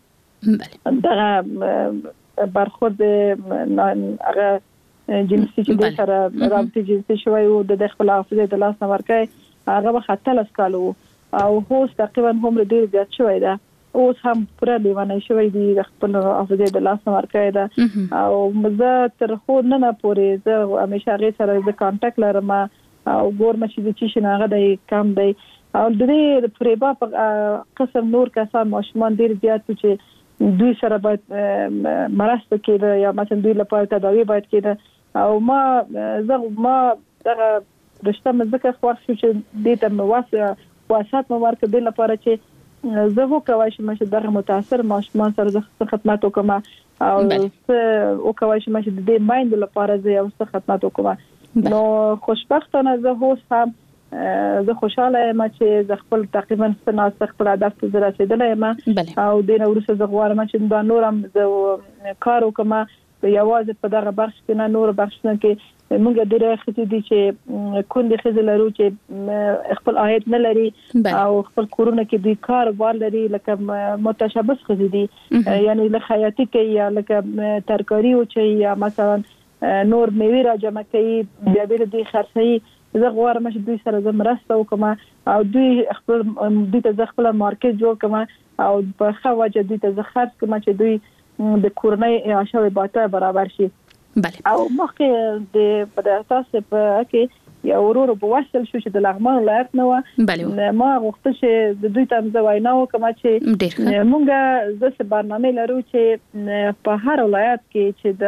دغه برخورد هغه جنسي چې د سره رابطه جنسي شویو د خپل حافظه د لاس نه ورکړي هغه وخت تلس کالو او هوس تقریبا هم ډیر زیات شوی ده اوس هم پوره لیوانه شوی دی خپل حافظه د لاس نه ورکړی ده او زه تر خو نه نه پورې زه همیشه هغه سره د کانټاکټ لرم او ګورم چې د چی شناغه دی کم دی او د دې فریبا په قسم نور کسان ماشومان ډیر زیات چې دوی سره باید مرسته کړي یا مثلا دوی لپاره تداوی باید کړي او ما زه ما دغه رشته مزکه خو چې د ته واسه واسات مو ورکړي لپاره چې زه وکوي چې دغه متاثر ماشومان سره د خدمت وکم او زه وکوي چې د دې مایند لپاره زه یو څه خدمت وکم نو خوشبختانه زه هوس هم زه خوشاله یم چې ز خپل تقریبا سناست خپل هدف ته رسیدلې یم او د نورسه زه غواړم چې دا نورم زه کار وکم یوازې په دغه بخش کې نه نور بخشونه کې موږ ډېر خدي دي چې کندې خزل لرو چې خپل عاید نه لري او خپل کورونه کې دوی کار وال لري لکه متشابه خدي دي یعنی له خیاطي کې یا لکه ترکاری او چې یا مثلا نور میوه را جمع کوي بیا به دوی خرڅي زه غواړم چې دوی سره زه مرسته وکم او دوی خپل دوی ته خپل مارکیټ جوړ کړم او په خواجه دوی ته خرڅ کړم چې دوی د کورنۍ عاشه باته برابر شي. بله. او مخکې د په اساس په کې یا ورور په وصل شو چې د لغمان ولایت نه و ما غوښتل چې د دوی ته زواینا وکم چې مونږه زه برنامه لرو چې په هر ولایت کې چې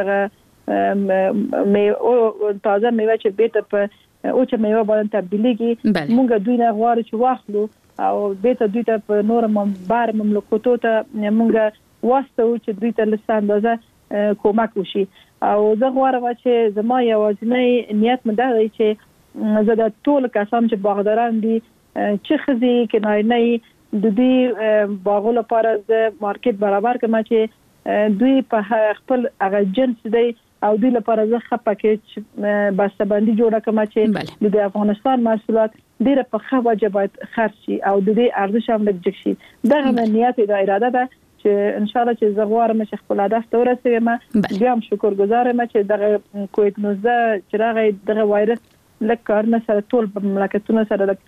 دغه مې او تازه میوه چې بیت په او چې میوه باندې تبدیلیږي مونږ دوی نه غواړو چې واخلو او بیت دوی ته په نور منبر مملکتو ته مونږ واسطه چې دوی ته لسته اندازه کومک وشي او زه غواړم چې زما یوازینی نیت مې دا دی چې زه د ټول کسان چې باغداران دي چې خزي کې نه د دې باغ لپاره د مارکیټ برابر کړم چې دوی په خپل هغه جنس دی او دوی لپاره زه ښه پاکیج بسته‌بندي جوړه کړم چې د افغانستان محصولات ډېر په ښه وجه باید خرڅ شي او د دې ارزښت هم لږ شي دغه نیت د اراده ده چې ان شاء الله چې زه غواړم چې خپل هدف ته ورسېږم بیا هم شکرګزار یم چې دغه کووید نولس چې راغی دغه وایرس لکه کارونه سره ټول په مملکتونو سره د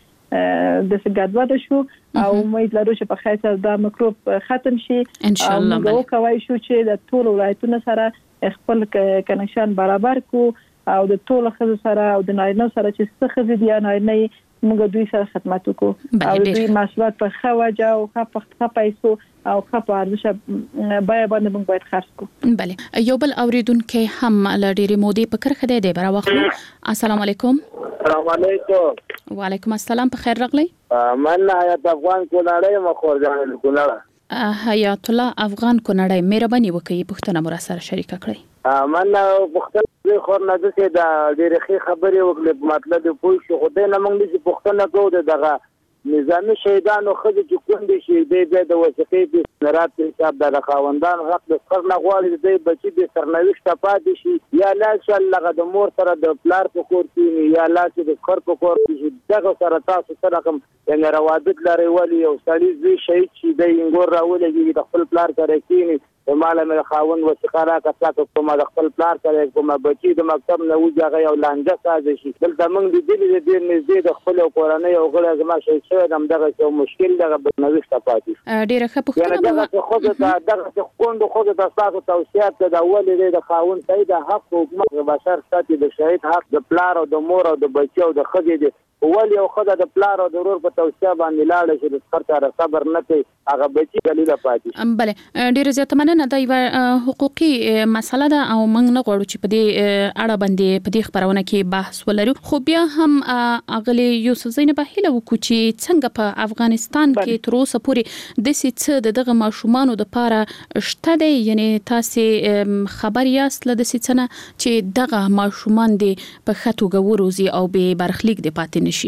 ګډوډ شو او امید لرو چې په خیر سره دا میکروب ختم شي ان شاء الله موږ کوي شو چې د ټول ولایتونو سره خپل کنکشن برابر کو او د ټول خزو سره او د نارینه سره چې څه خزي دي نارینه موږ دوی سره خدمت وکړو او دوی محصولات په ښه وجه او ښه پیسو او ښه په ارزښت بیا باندې موږ باید خرڅ کړو. بله یو بل اوریدونکو هم ل ډېرې مودې په کرخه دی دی براوخلو. السلام علیکم. السلام علیکم. وعلیکم السلام په خیر راغلی. من حیات افغان کونړی مخور جان کونړ. حیات الله افغان کونړی مهرباني وکړئ پښتنه مر سره شریک کړئ. من پښتنه خور نه د دې د ډېرې ښه خبرې وکړې مطلب پوه شو خو دې نه موږ چې پښتنه کوو دغه نظامی شهیدانو خدي چې کوندې شي د د وثیقې په سنرات حساب د خاوندان حق د سر نه غواړي د بچي د سرنوشت پاتې شي یا لا شل لغه د مور سره د پلار په کور کې یا لا چې د خر په کور کې دغه سره تاسو سره کوم یعنی روابط لري ولی او سړي زی شهید شي د انګور راولېږي د خپل پلار سره کېني ماله مې خاوند وثیقه را کڅا کوم د خپل پلار سره کوم بچي د مکتب نه وځي یو لانجه ساز شي دلته موږ د دې د دې نږدې د خپل کورنۍ او غړي زما شي څه دم دغه یو مشکل دغه بنوښت پاتې ډیره ښه پوښتنه دغه خو د دغه خوند خو د تاسو توصيات د اول د خاوند سید حق حکومت بشر ساتي د شهید حق د پلار او د مور او د بچي او د خدي د ولی او خدای د پلار او د ورور په توصيه باندې لاړ شي د سره صبر نه کوي هغه بچي دلیل پاتې بله ډیره زیاته مننه دا یو حقوقي مسله ده او موږ نه غواړو چې په دې اړه باندې په دې خبرونه کې بحث ولرو خو بیا هم اغلی یوسف زینب هیله وکړو چې څنګه په افغانستان کې تر اوسه پورې د سې د دغه ماشومانو د پاره شته دی یعنی تاسو خبر یاست له د سې نه چې دغه ماشومان دي په خاتو ګوروزي او به برخلیک دی پاتې شي.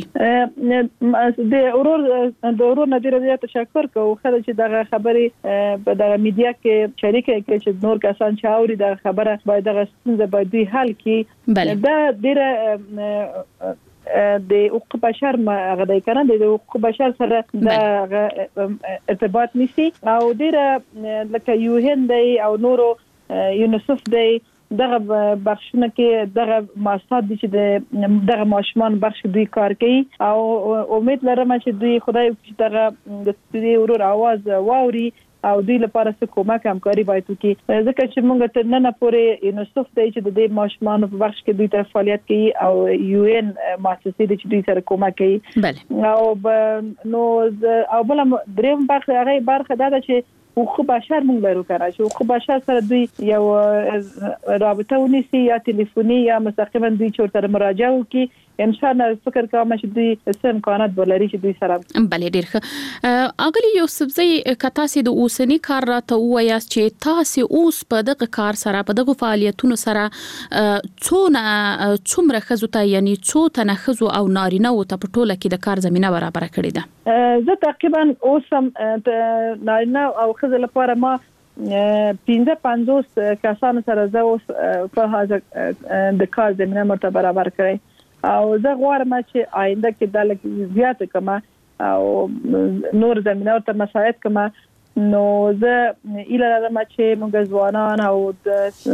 د اورور د اورور نه ډیره زیاته تشکر کوم خلک چې دغه خبرې په دغه میډیا کې شریک کړي چې نور کسان چې اوري دغه خبره باید دغه څنګه باید دوی حل کړي دا ډیره د حقوق بشر ما غدای کنه د حقوق بشر سره د ارتباط نشي او ډیره لکه یو هند او نورو یونیسف دی دغه بخښنه کې دغه مؤسسات دي چې دغه ماشومان بخښ دوی کار کوي او امید لرم چې دوی خدای دغه د دې ورور आवाज واوري او دوی لپاره څه کومک همکاري باید وکړي ځکه چې موږ ته نن پورې یونیسف دی چې د دې ماشومان په بخښ کې دوی ته فعالیت کوي او یو ان مؤسسې دي چې دوی سره کومک کوي او نو او بل دریم برخه هغه برخه ده چې حقوق بشر مونږ لرو کنه چې حقوق بشر سره دوی یو رابطه ونیسي یا ټلیفوني یا مستقیما دوی چورته مراجعه وکړي ان شاء الله فکر کوم چې دوی سم امکانات ولري چې دوی سره بلې ډیر ښه اغلی یوسف زئی کتا سي د اوسنی کار راته وایي چې تاسو اوس په دغه کار سره په دغه فعالیتونو سره څونه څومره خزو ته یعنی څو تنه خزو او نارینه او ته په ټوله کې د کار زمينه برابر کړې ده زه تقریبا اوسم نارینه او خزو لپاره ما پنځه پنځوس کسانو سره زه اوس په هغه د کار زمينه مرته برابر کړی او زه غواړم چې آینده کې د لږ زیات کما او نور زمينه ورته مساعد کما نو زه اله لرم چې موږ ځوانان او د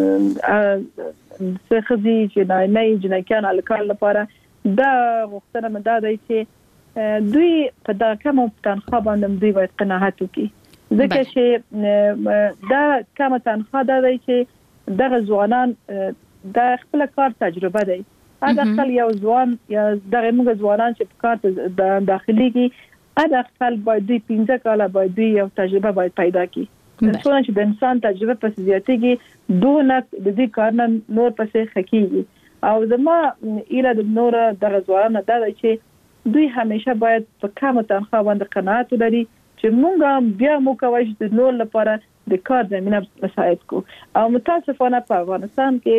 څخدي چې نه جنکان الکال لپاره دا غوښتنه مې دا دی چې دوی په دا کوم تنخواه باندې دوی باید قناعت وکړي ځکه چې دا کوم تنخواه دا دی چې دغه ځوانان د خپل کار تجربه دی دا خپل یو ځوان یا دغه موږ ځوانان چې په کار داخلي کې دا خپل باید دوی پنځه کاله باید دوی یو تجربه باید پیدا کړي څنګه چې د انسان تجربه په زیاتېږي دونه د دې کار نه نور پسې خکېږي او زما اله د نور دغه ځوانان دا دی چې دوی همیشه باید په کومه تنخواه باندې قناعت ولري چې موږ بیا مو کوي چې د نور لپاره د کار زمينه مساعد کو او متاسفانه په افغانستان کې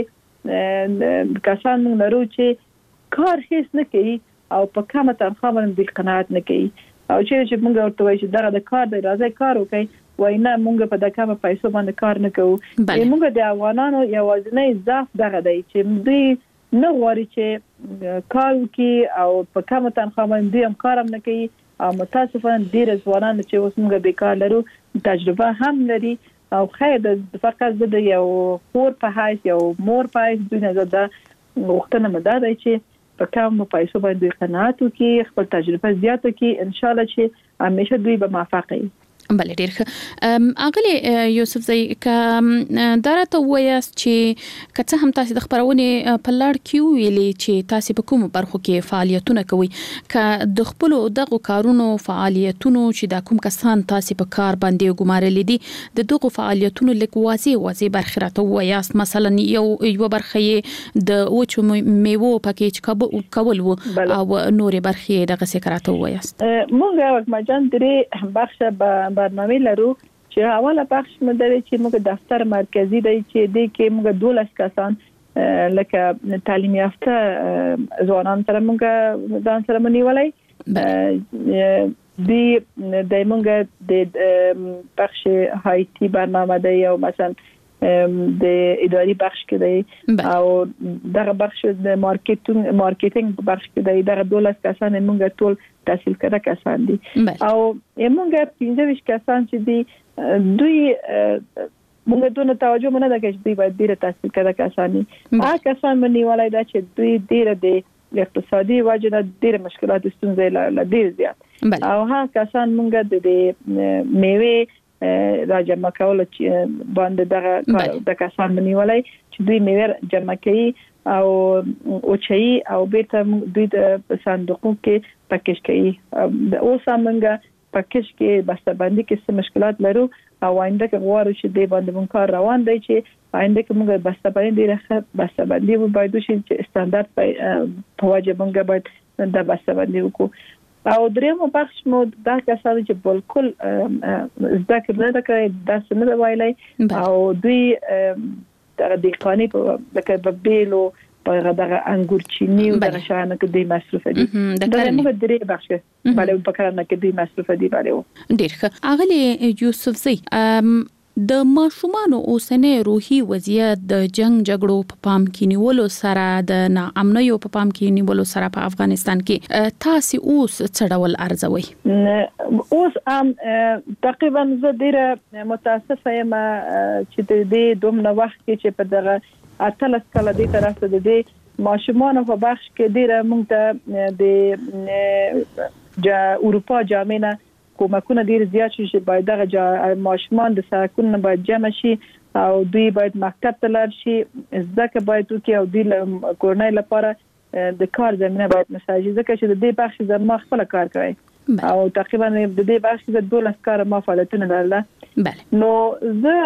کسان موږ لرو چې کار هیڅ نه کوي او په کومه تنخواه باندې قناعت نه کوي او چې موږ ورته وایي چې دغه د کار دی راځي کار وکړي وای نه موږ په دغه کومه پیسو باندې کار نه کوو موږ د افغانانو یوازینی ضعف دغه دی چې دوی نه غواړي چې کار وکړي او په کومه تنخواه باندې هم کار هم نه کوي او متاسفانه ډیر ځوانان چې اوس موږ بیکار لرو تجربه هم لري او خیر د فقط د یو خور په حیث یو مور په حیث دوی نه زده وختونه مده دی چې په کوم پیسو باندې قناعت وکړي خپل تجربه زیات کړي ان شاء الله چې همیشه دوی به موفق وي بل ډیر ښه اغلی یوسف زئی ک درته وایاست چې کڅه هم تاسو د خبرونه په لړ کې ویلي چې تاسو په کوم برخو کې فعالیتونه کوي ک د خپل دغه کارونو فعالیتونو چې د کوم کسان تاسو په کار باندې ګمارل دي د دغه فعالیتونو لیک واضح واضح برخه راته وایاست مثلا یو یو برخه د اوچ میوه پکیج کول او نور برخه دغه سکرات وایاست مونږ مجان درې بخشه برنامه لرو چې اوله بخش مدري چې موږ دفتر مرکزی دی چې د کې موږ دولس کسان لکه تعلیم یافته ځوانان سره موږ ځان سره منیولای دی د موږ د بخش هایتی برنامه دی او مثلا د اداري بخش کې دی او دغه بخش د مارکیټینګ مارکیټینګ بخش کې دی دغه دولس کسان موږ ټول تحصیل کړه کسان دي او موږ پنځه ویشت کسان چې دي دوی موږ دونه توجه مونږ نه کوي دوی باید ډیره تحصیل کړه کسان دي هغه کسان باندې ولای دا چې دوی ډیره د اقتصادي وجه ډیره مشکلات ستونزې له ډیر زیات او هغه کسان موږ د میوه راجمع کول چې باندې دغه د کسان باندې ولای چې دوی میوه جمع کوي او او چي او بیرته دوی د صندوقو کې پکیج کوي اوس همغه پکیج کې بسته‌بندي کې څه مشکلات لرو او آینده کې غواړو چې د باندې مونږ کار روان دی چې آینده کې موږ بسته‌بندي راخه بسته‌بندي باید چې ستاندرد په واجب موږ باید د بسته‌بندي وکړو او درېمو بخش مو دا کسان چې بالکل زده کړه نه کوي دا څه نه وایي او دوی د دقانی په لکه په بیلو په دغه انګورچینی او دغه شانه کې د مصرف دي دا موږ درې بخش بله په کارنه کې د مصرف دي bale ډیر ښه اغلی یوسف زئی د ماشومان اوسنۍ روحي وضعیت د جنگ جګړو په پام کې نیولو سره د ناامنیو په پام کې نیولو سره په افغانستان کې تاسو اوس څه ډول ارزوي اوس ام تقریبا زه ډیره متاسفه یم چې د دې دومره وخت کې چې په دغه اتلس کله دې طرف ته د ماشومان په بخش کې ډیره مونږ ته د اروپا جامعه کومکونه ډیر زیات شي چې باید دغه ماشومان د ساکن نه باید جمع شي او دوی باید مکتب ته لاړ شي ځکه باید وکي او د کورنۍ لپاره د کار زمينه باید مساعد ځکه چې د دې بخش زما خپل کار کوي او تقریبا د دې بخش د دولس کار ما فعالیتونه لرله نو زه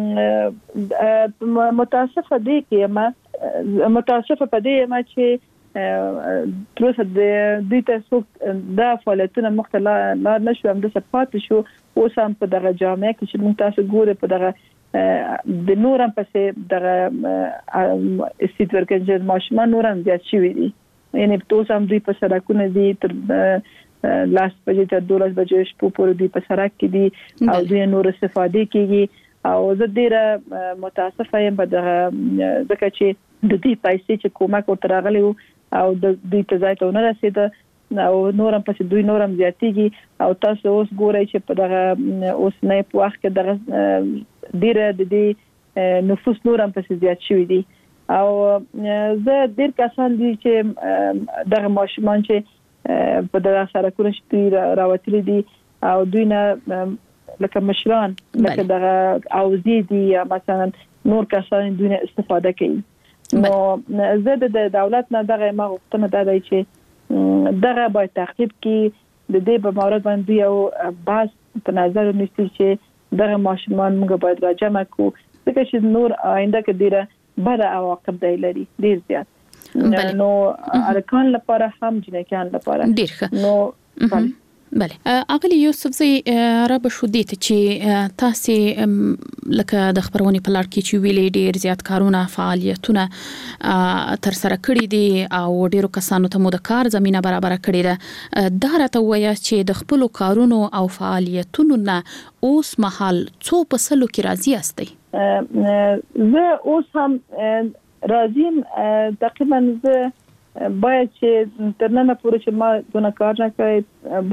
متاسفه دي کې ما متاسفه پدې ما چې تروسه د دې تاسو د فعالیتونو مختلف لا نشو هم د سپات شو او سم په دغه جامعه کې چې موږ تاسو ګوره په دغه د نورم پسې دغه استید ورکړل ماشومان نورم زیات شوی دي یعنی تاسو هم دوی په سړکونو دي تر لاس بجې تر دولس بجې شپو پورې دي په سړک کې دي او دوی نور استفاده کوي او زه ډیره متاسفه یم په دغه ځکه چې د دې پیسې چې کومه کوتر راغلی او د دې ته ځای ته نه رسیده او نورم پس دوی نورم زیاتیږي او تاسو اوس ګورئ چې په دغه اوس نه په وخت کې دغه ډیره د دې نفوس نورم پس زیات شوی دي او زه ډیر کسان دي چې دغه ماشومان چې په دغه سرکونه شتي راوتلي دي او دوی نه لکه مشران لکه دغه اوزی دي یا مثلا نور کسان دوی نه استفاده کوي نو زه د دولت نه دغه ما غوښتنه ده چې دغه باید تعقیب کی د دې په مورد باندې یو باس په نظر ونیسي چې دغه ماشومان موږ باید راجمع کو ځکه چې نور آینده کې ډیره بد عواقب دی لري ډیر زیات نو ارکان لپاره هم جنکان لپاره ډیر ښه نو بله بله اغلی یوسف زی را به شو دي چې تاسو لکه د خبرونې په لړ کې چې ویلې ډیر زیات کارونه فعالیتونه تر سره کړی دي او ډیرو کسانو ته مو د کار زمينه برابر کړی ده دا راته وایي چې د خپل کارونو او فعالیتونو نه اوس مهال څو په سلو کې راضي استئ زه اوس هم راضیم تقریبا زه باید چې تر نن پورې چې ما دونه کار نه کړی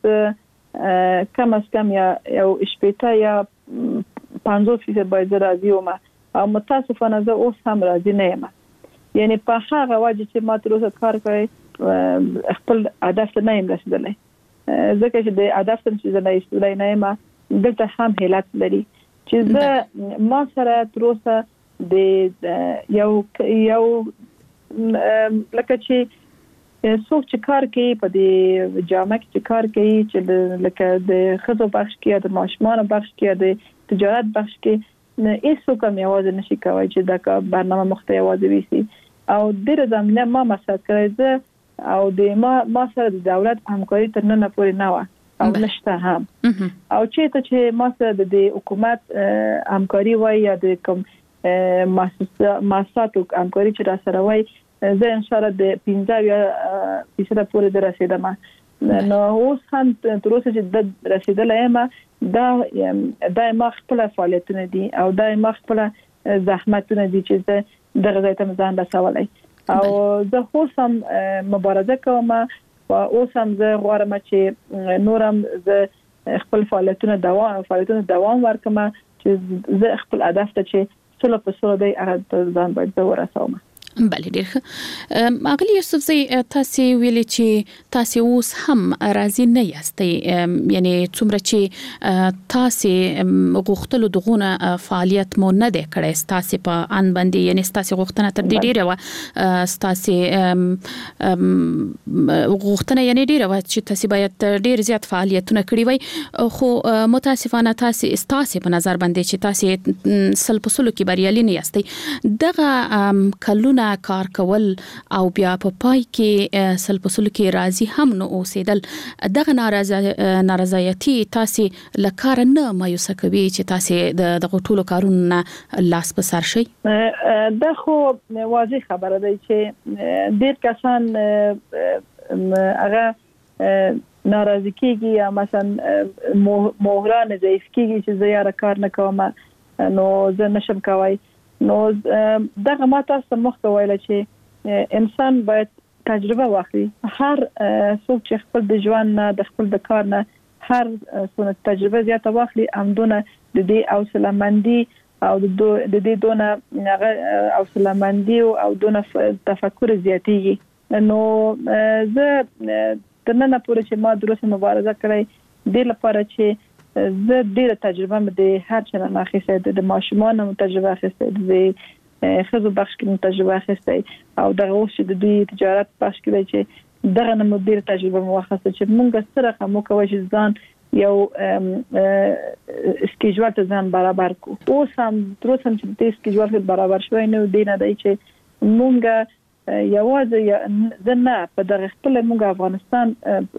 باید کم از کم یا یو شپږ یا پنځوس فیصد باید راضي وم او متاسفانه زه اوس هم راضي نه یم یعنی په هغه وجه چې ما تر اوسه کار کړی خپل هدف ته نه یم رسیدلی ځکه چې د هدف ته رسیدلی نه یم دلته هم حالت لري چې زه ما سره تر اوسه د یو یو لکه چې څوک چې کار کوي په دې جامعه کې چې کار کوي چې لکه د خزو بخش کې د ماشومان بخش کې د تجارت بخش کې نه هیڅ کوم یوازې نشي کوي چې دا برنامه محتوا ویسي او ډېر زمينه ما مساعد کړی زه او د ما ما سره د دولت همکاري تر نن پورې نه و او نشته هم او چې ته چې ما سره د حکومت همکاري وای یا د کوم مؤسساتو همکاري چې را سره وای زه ان شاء الله د پنځه فیصد پورې درسیدم نو اوس هم تر اوسه چې د رسیدل یم دا د ما خپل فعالیتونه دي او د ما خپل زحمتونه دي چې دغه ځای ته ځان رسولای او زه خو هم مبارزه کوم او اوس هم زه غواړم چې نورم زه خپل فعالیتونه دوام فعالیتونه دوام ورکړم چې زه خپل هدف ته چې څلور په څلور دی هغه ځان باید ورسوم بله ډیر ښه اغلی یوسف زی تاسو ویلي چې تاسو اوس هم راضي نه یاستئ یعنی څومره چې تاسو غوښتلو دغونه فعالیت مو نه دی کړی تاسو په ان باندې یعنی تاسو غوښتنه تر دې ډیره و تاسو غوښتنه یعنی ډیره و چې تاسو باید ډیر زیات فعالیتونه کړی وای خو متاسفانه تاسو تاسو په نظر باندې چې تاسو سل په سلو کې بریالي نه یاستئ دغه کلونه کار کول او بیا په پای کې سل په سل کې راضي هم نه اوسېدل دغه ناراضه نارضایتي تاسو لکار نه مایوس کوي چې تاسو د غټولو کارونه لاس په سر شي دا خو واضح خبره ده چې ډېر کسان هغه ناراضي کیږي یا مثلا مهران ضعیف کیږي چې زه یاره کار نه کوم نو زه نشم کوي نو دغه ما تاسو مخکې ویل چې انسان باید تجربه واخلي هر څوک چې خپل د ژوند نه د خپل د کار نه هر څونه تجربه زیاته واخلي همدونه د دې حوصله مندي او د دې دونه حوصله مندي او دونه تفکر زیاتېږي نو زه تر نن پورې چې ما دروسه مبارزه کړې د لپاره چې زه ډیره تجربه مې د هر چا نه اخیسته د ماشومان مو تجربه اخیسته د خزو بخش کې تجربه اخیسته او دغه اوس د دوی تجارت بخش کې چې دغه نه مدیر تجربه مو اخیسته چې موږ سره مو کوي چې ځان یو سکیجوال ته ځان برابر کو اوس هم تروسم چې د سکیجوال ته برابر شوی نه دی نه دی چې موږ یوازې زنه په دغه خپل موږ افغانستان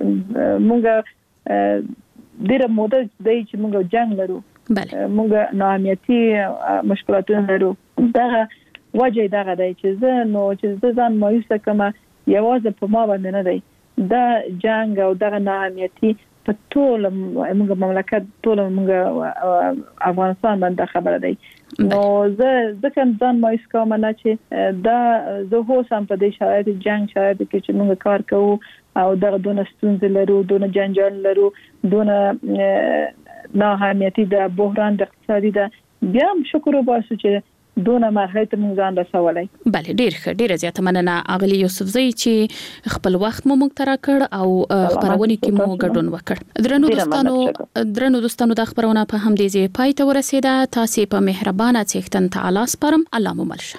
موږ ډیره موده دی چې موږ جنگ لرو بله موږ ناامنیتي مشکلاتونه لرو دغه وجه دغه دی چې زه نو چې زه ځان مایوس کوم یوازې په ما باندې نه دی دا جنگ او دغه ناامنیتي په ټول موږ مملکت ټول موږ افغانستان باندې خبره دی نو زه ځکه ځان مایوس کوم نه چې دا زه هو سم په دې شرایط جنگ شرایط کې چې موږ کار کوو او دغه دونه ستونزې لرو دونه جنجال لرو دونه ناهمیتي د بحران د اقتصادي د بیا شکر وباسو چې دونه مرحله ته موږ ځان رسولای. بله ډیر ښه ډیر زیاته مننه اغلی یوسفزی چې خپل وخت مو موږ ترا کړ او خبرونه کې مو ګډون وکړ. درنو دوستانو درنو دوستانو د خبرونه په هم دي چې پای ته ورسیده. تاسو په مهربانه څښتن تعالی سپارم. الله مو ملشه.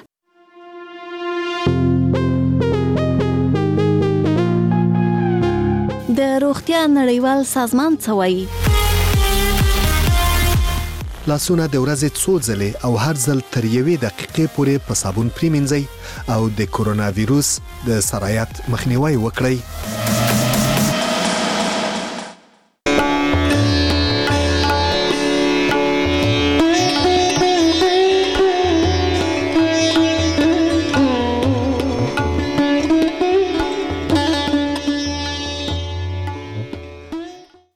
د روغتیا نړیوال سازمان څه وایي؟ لاسونه د ورځې څو ځلې او هر ځل تر یوې دقیقې پورې په صابون پریمنځئ او د کورونا ویروس د سرایت مخنیوي وکړئ.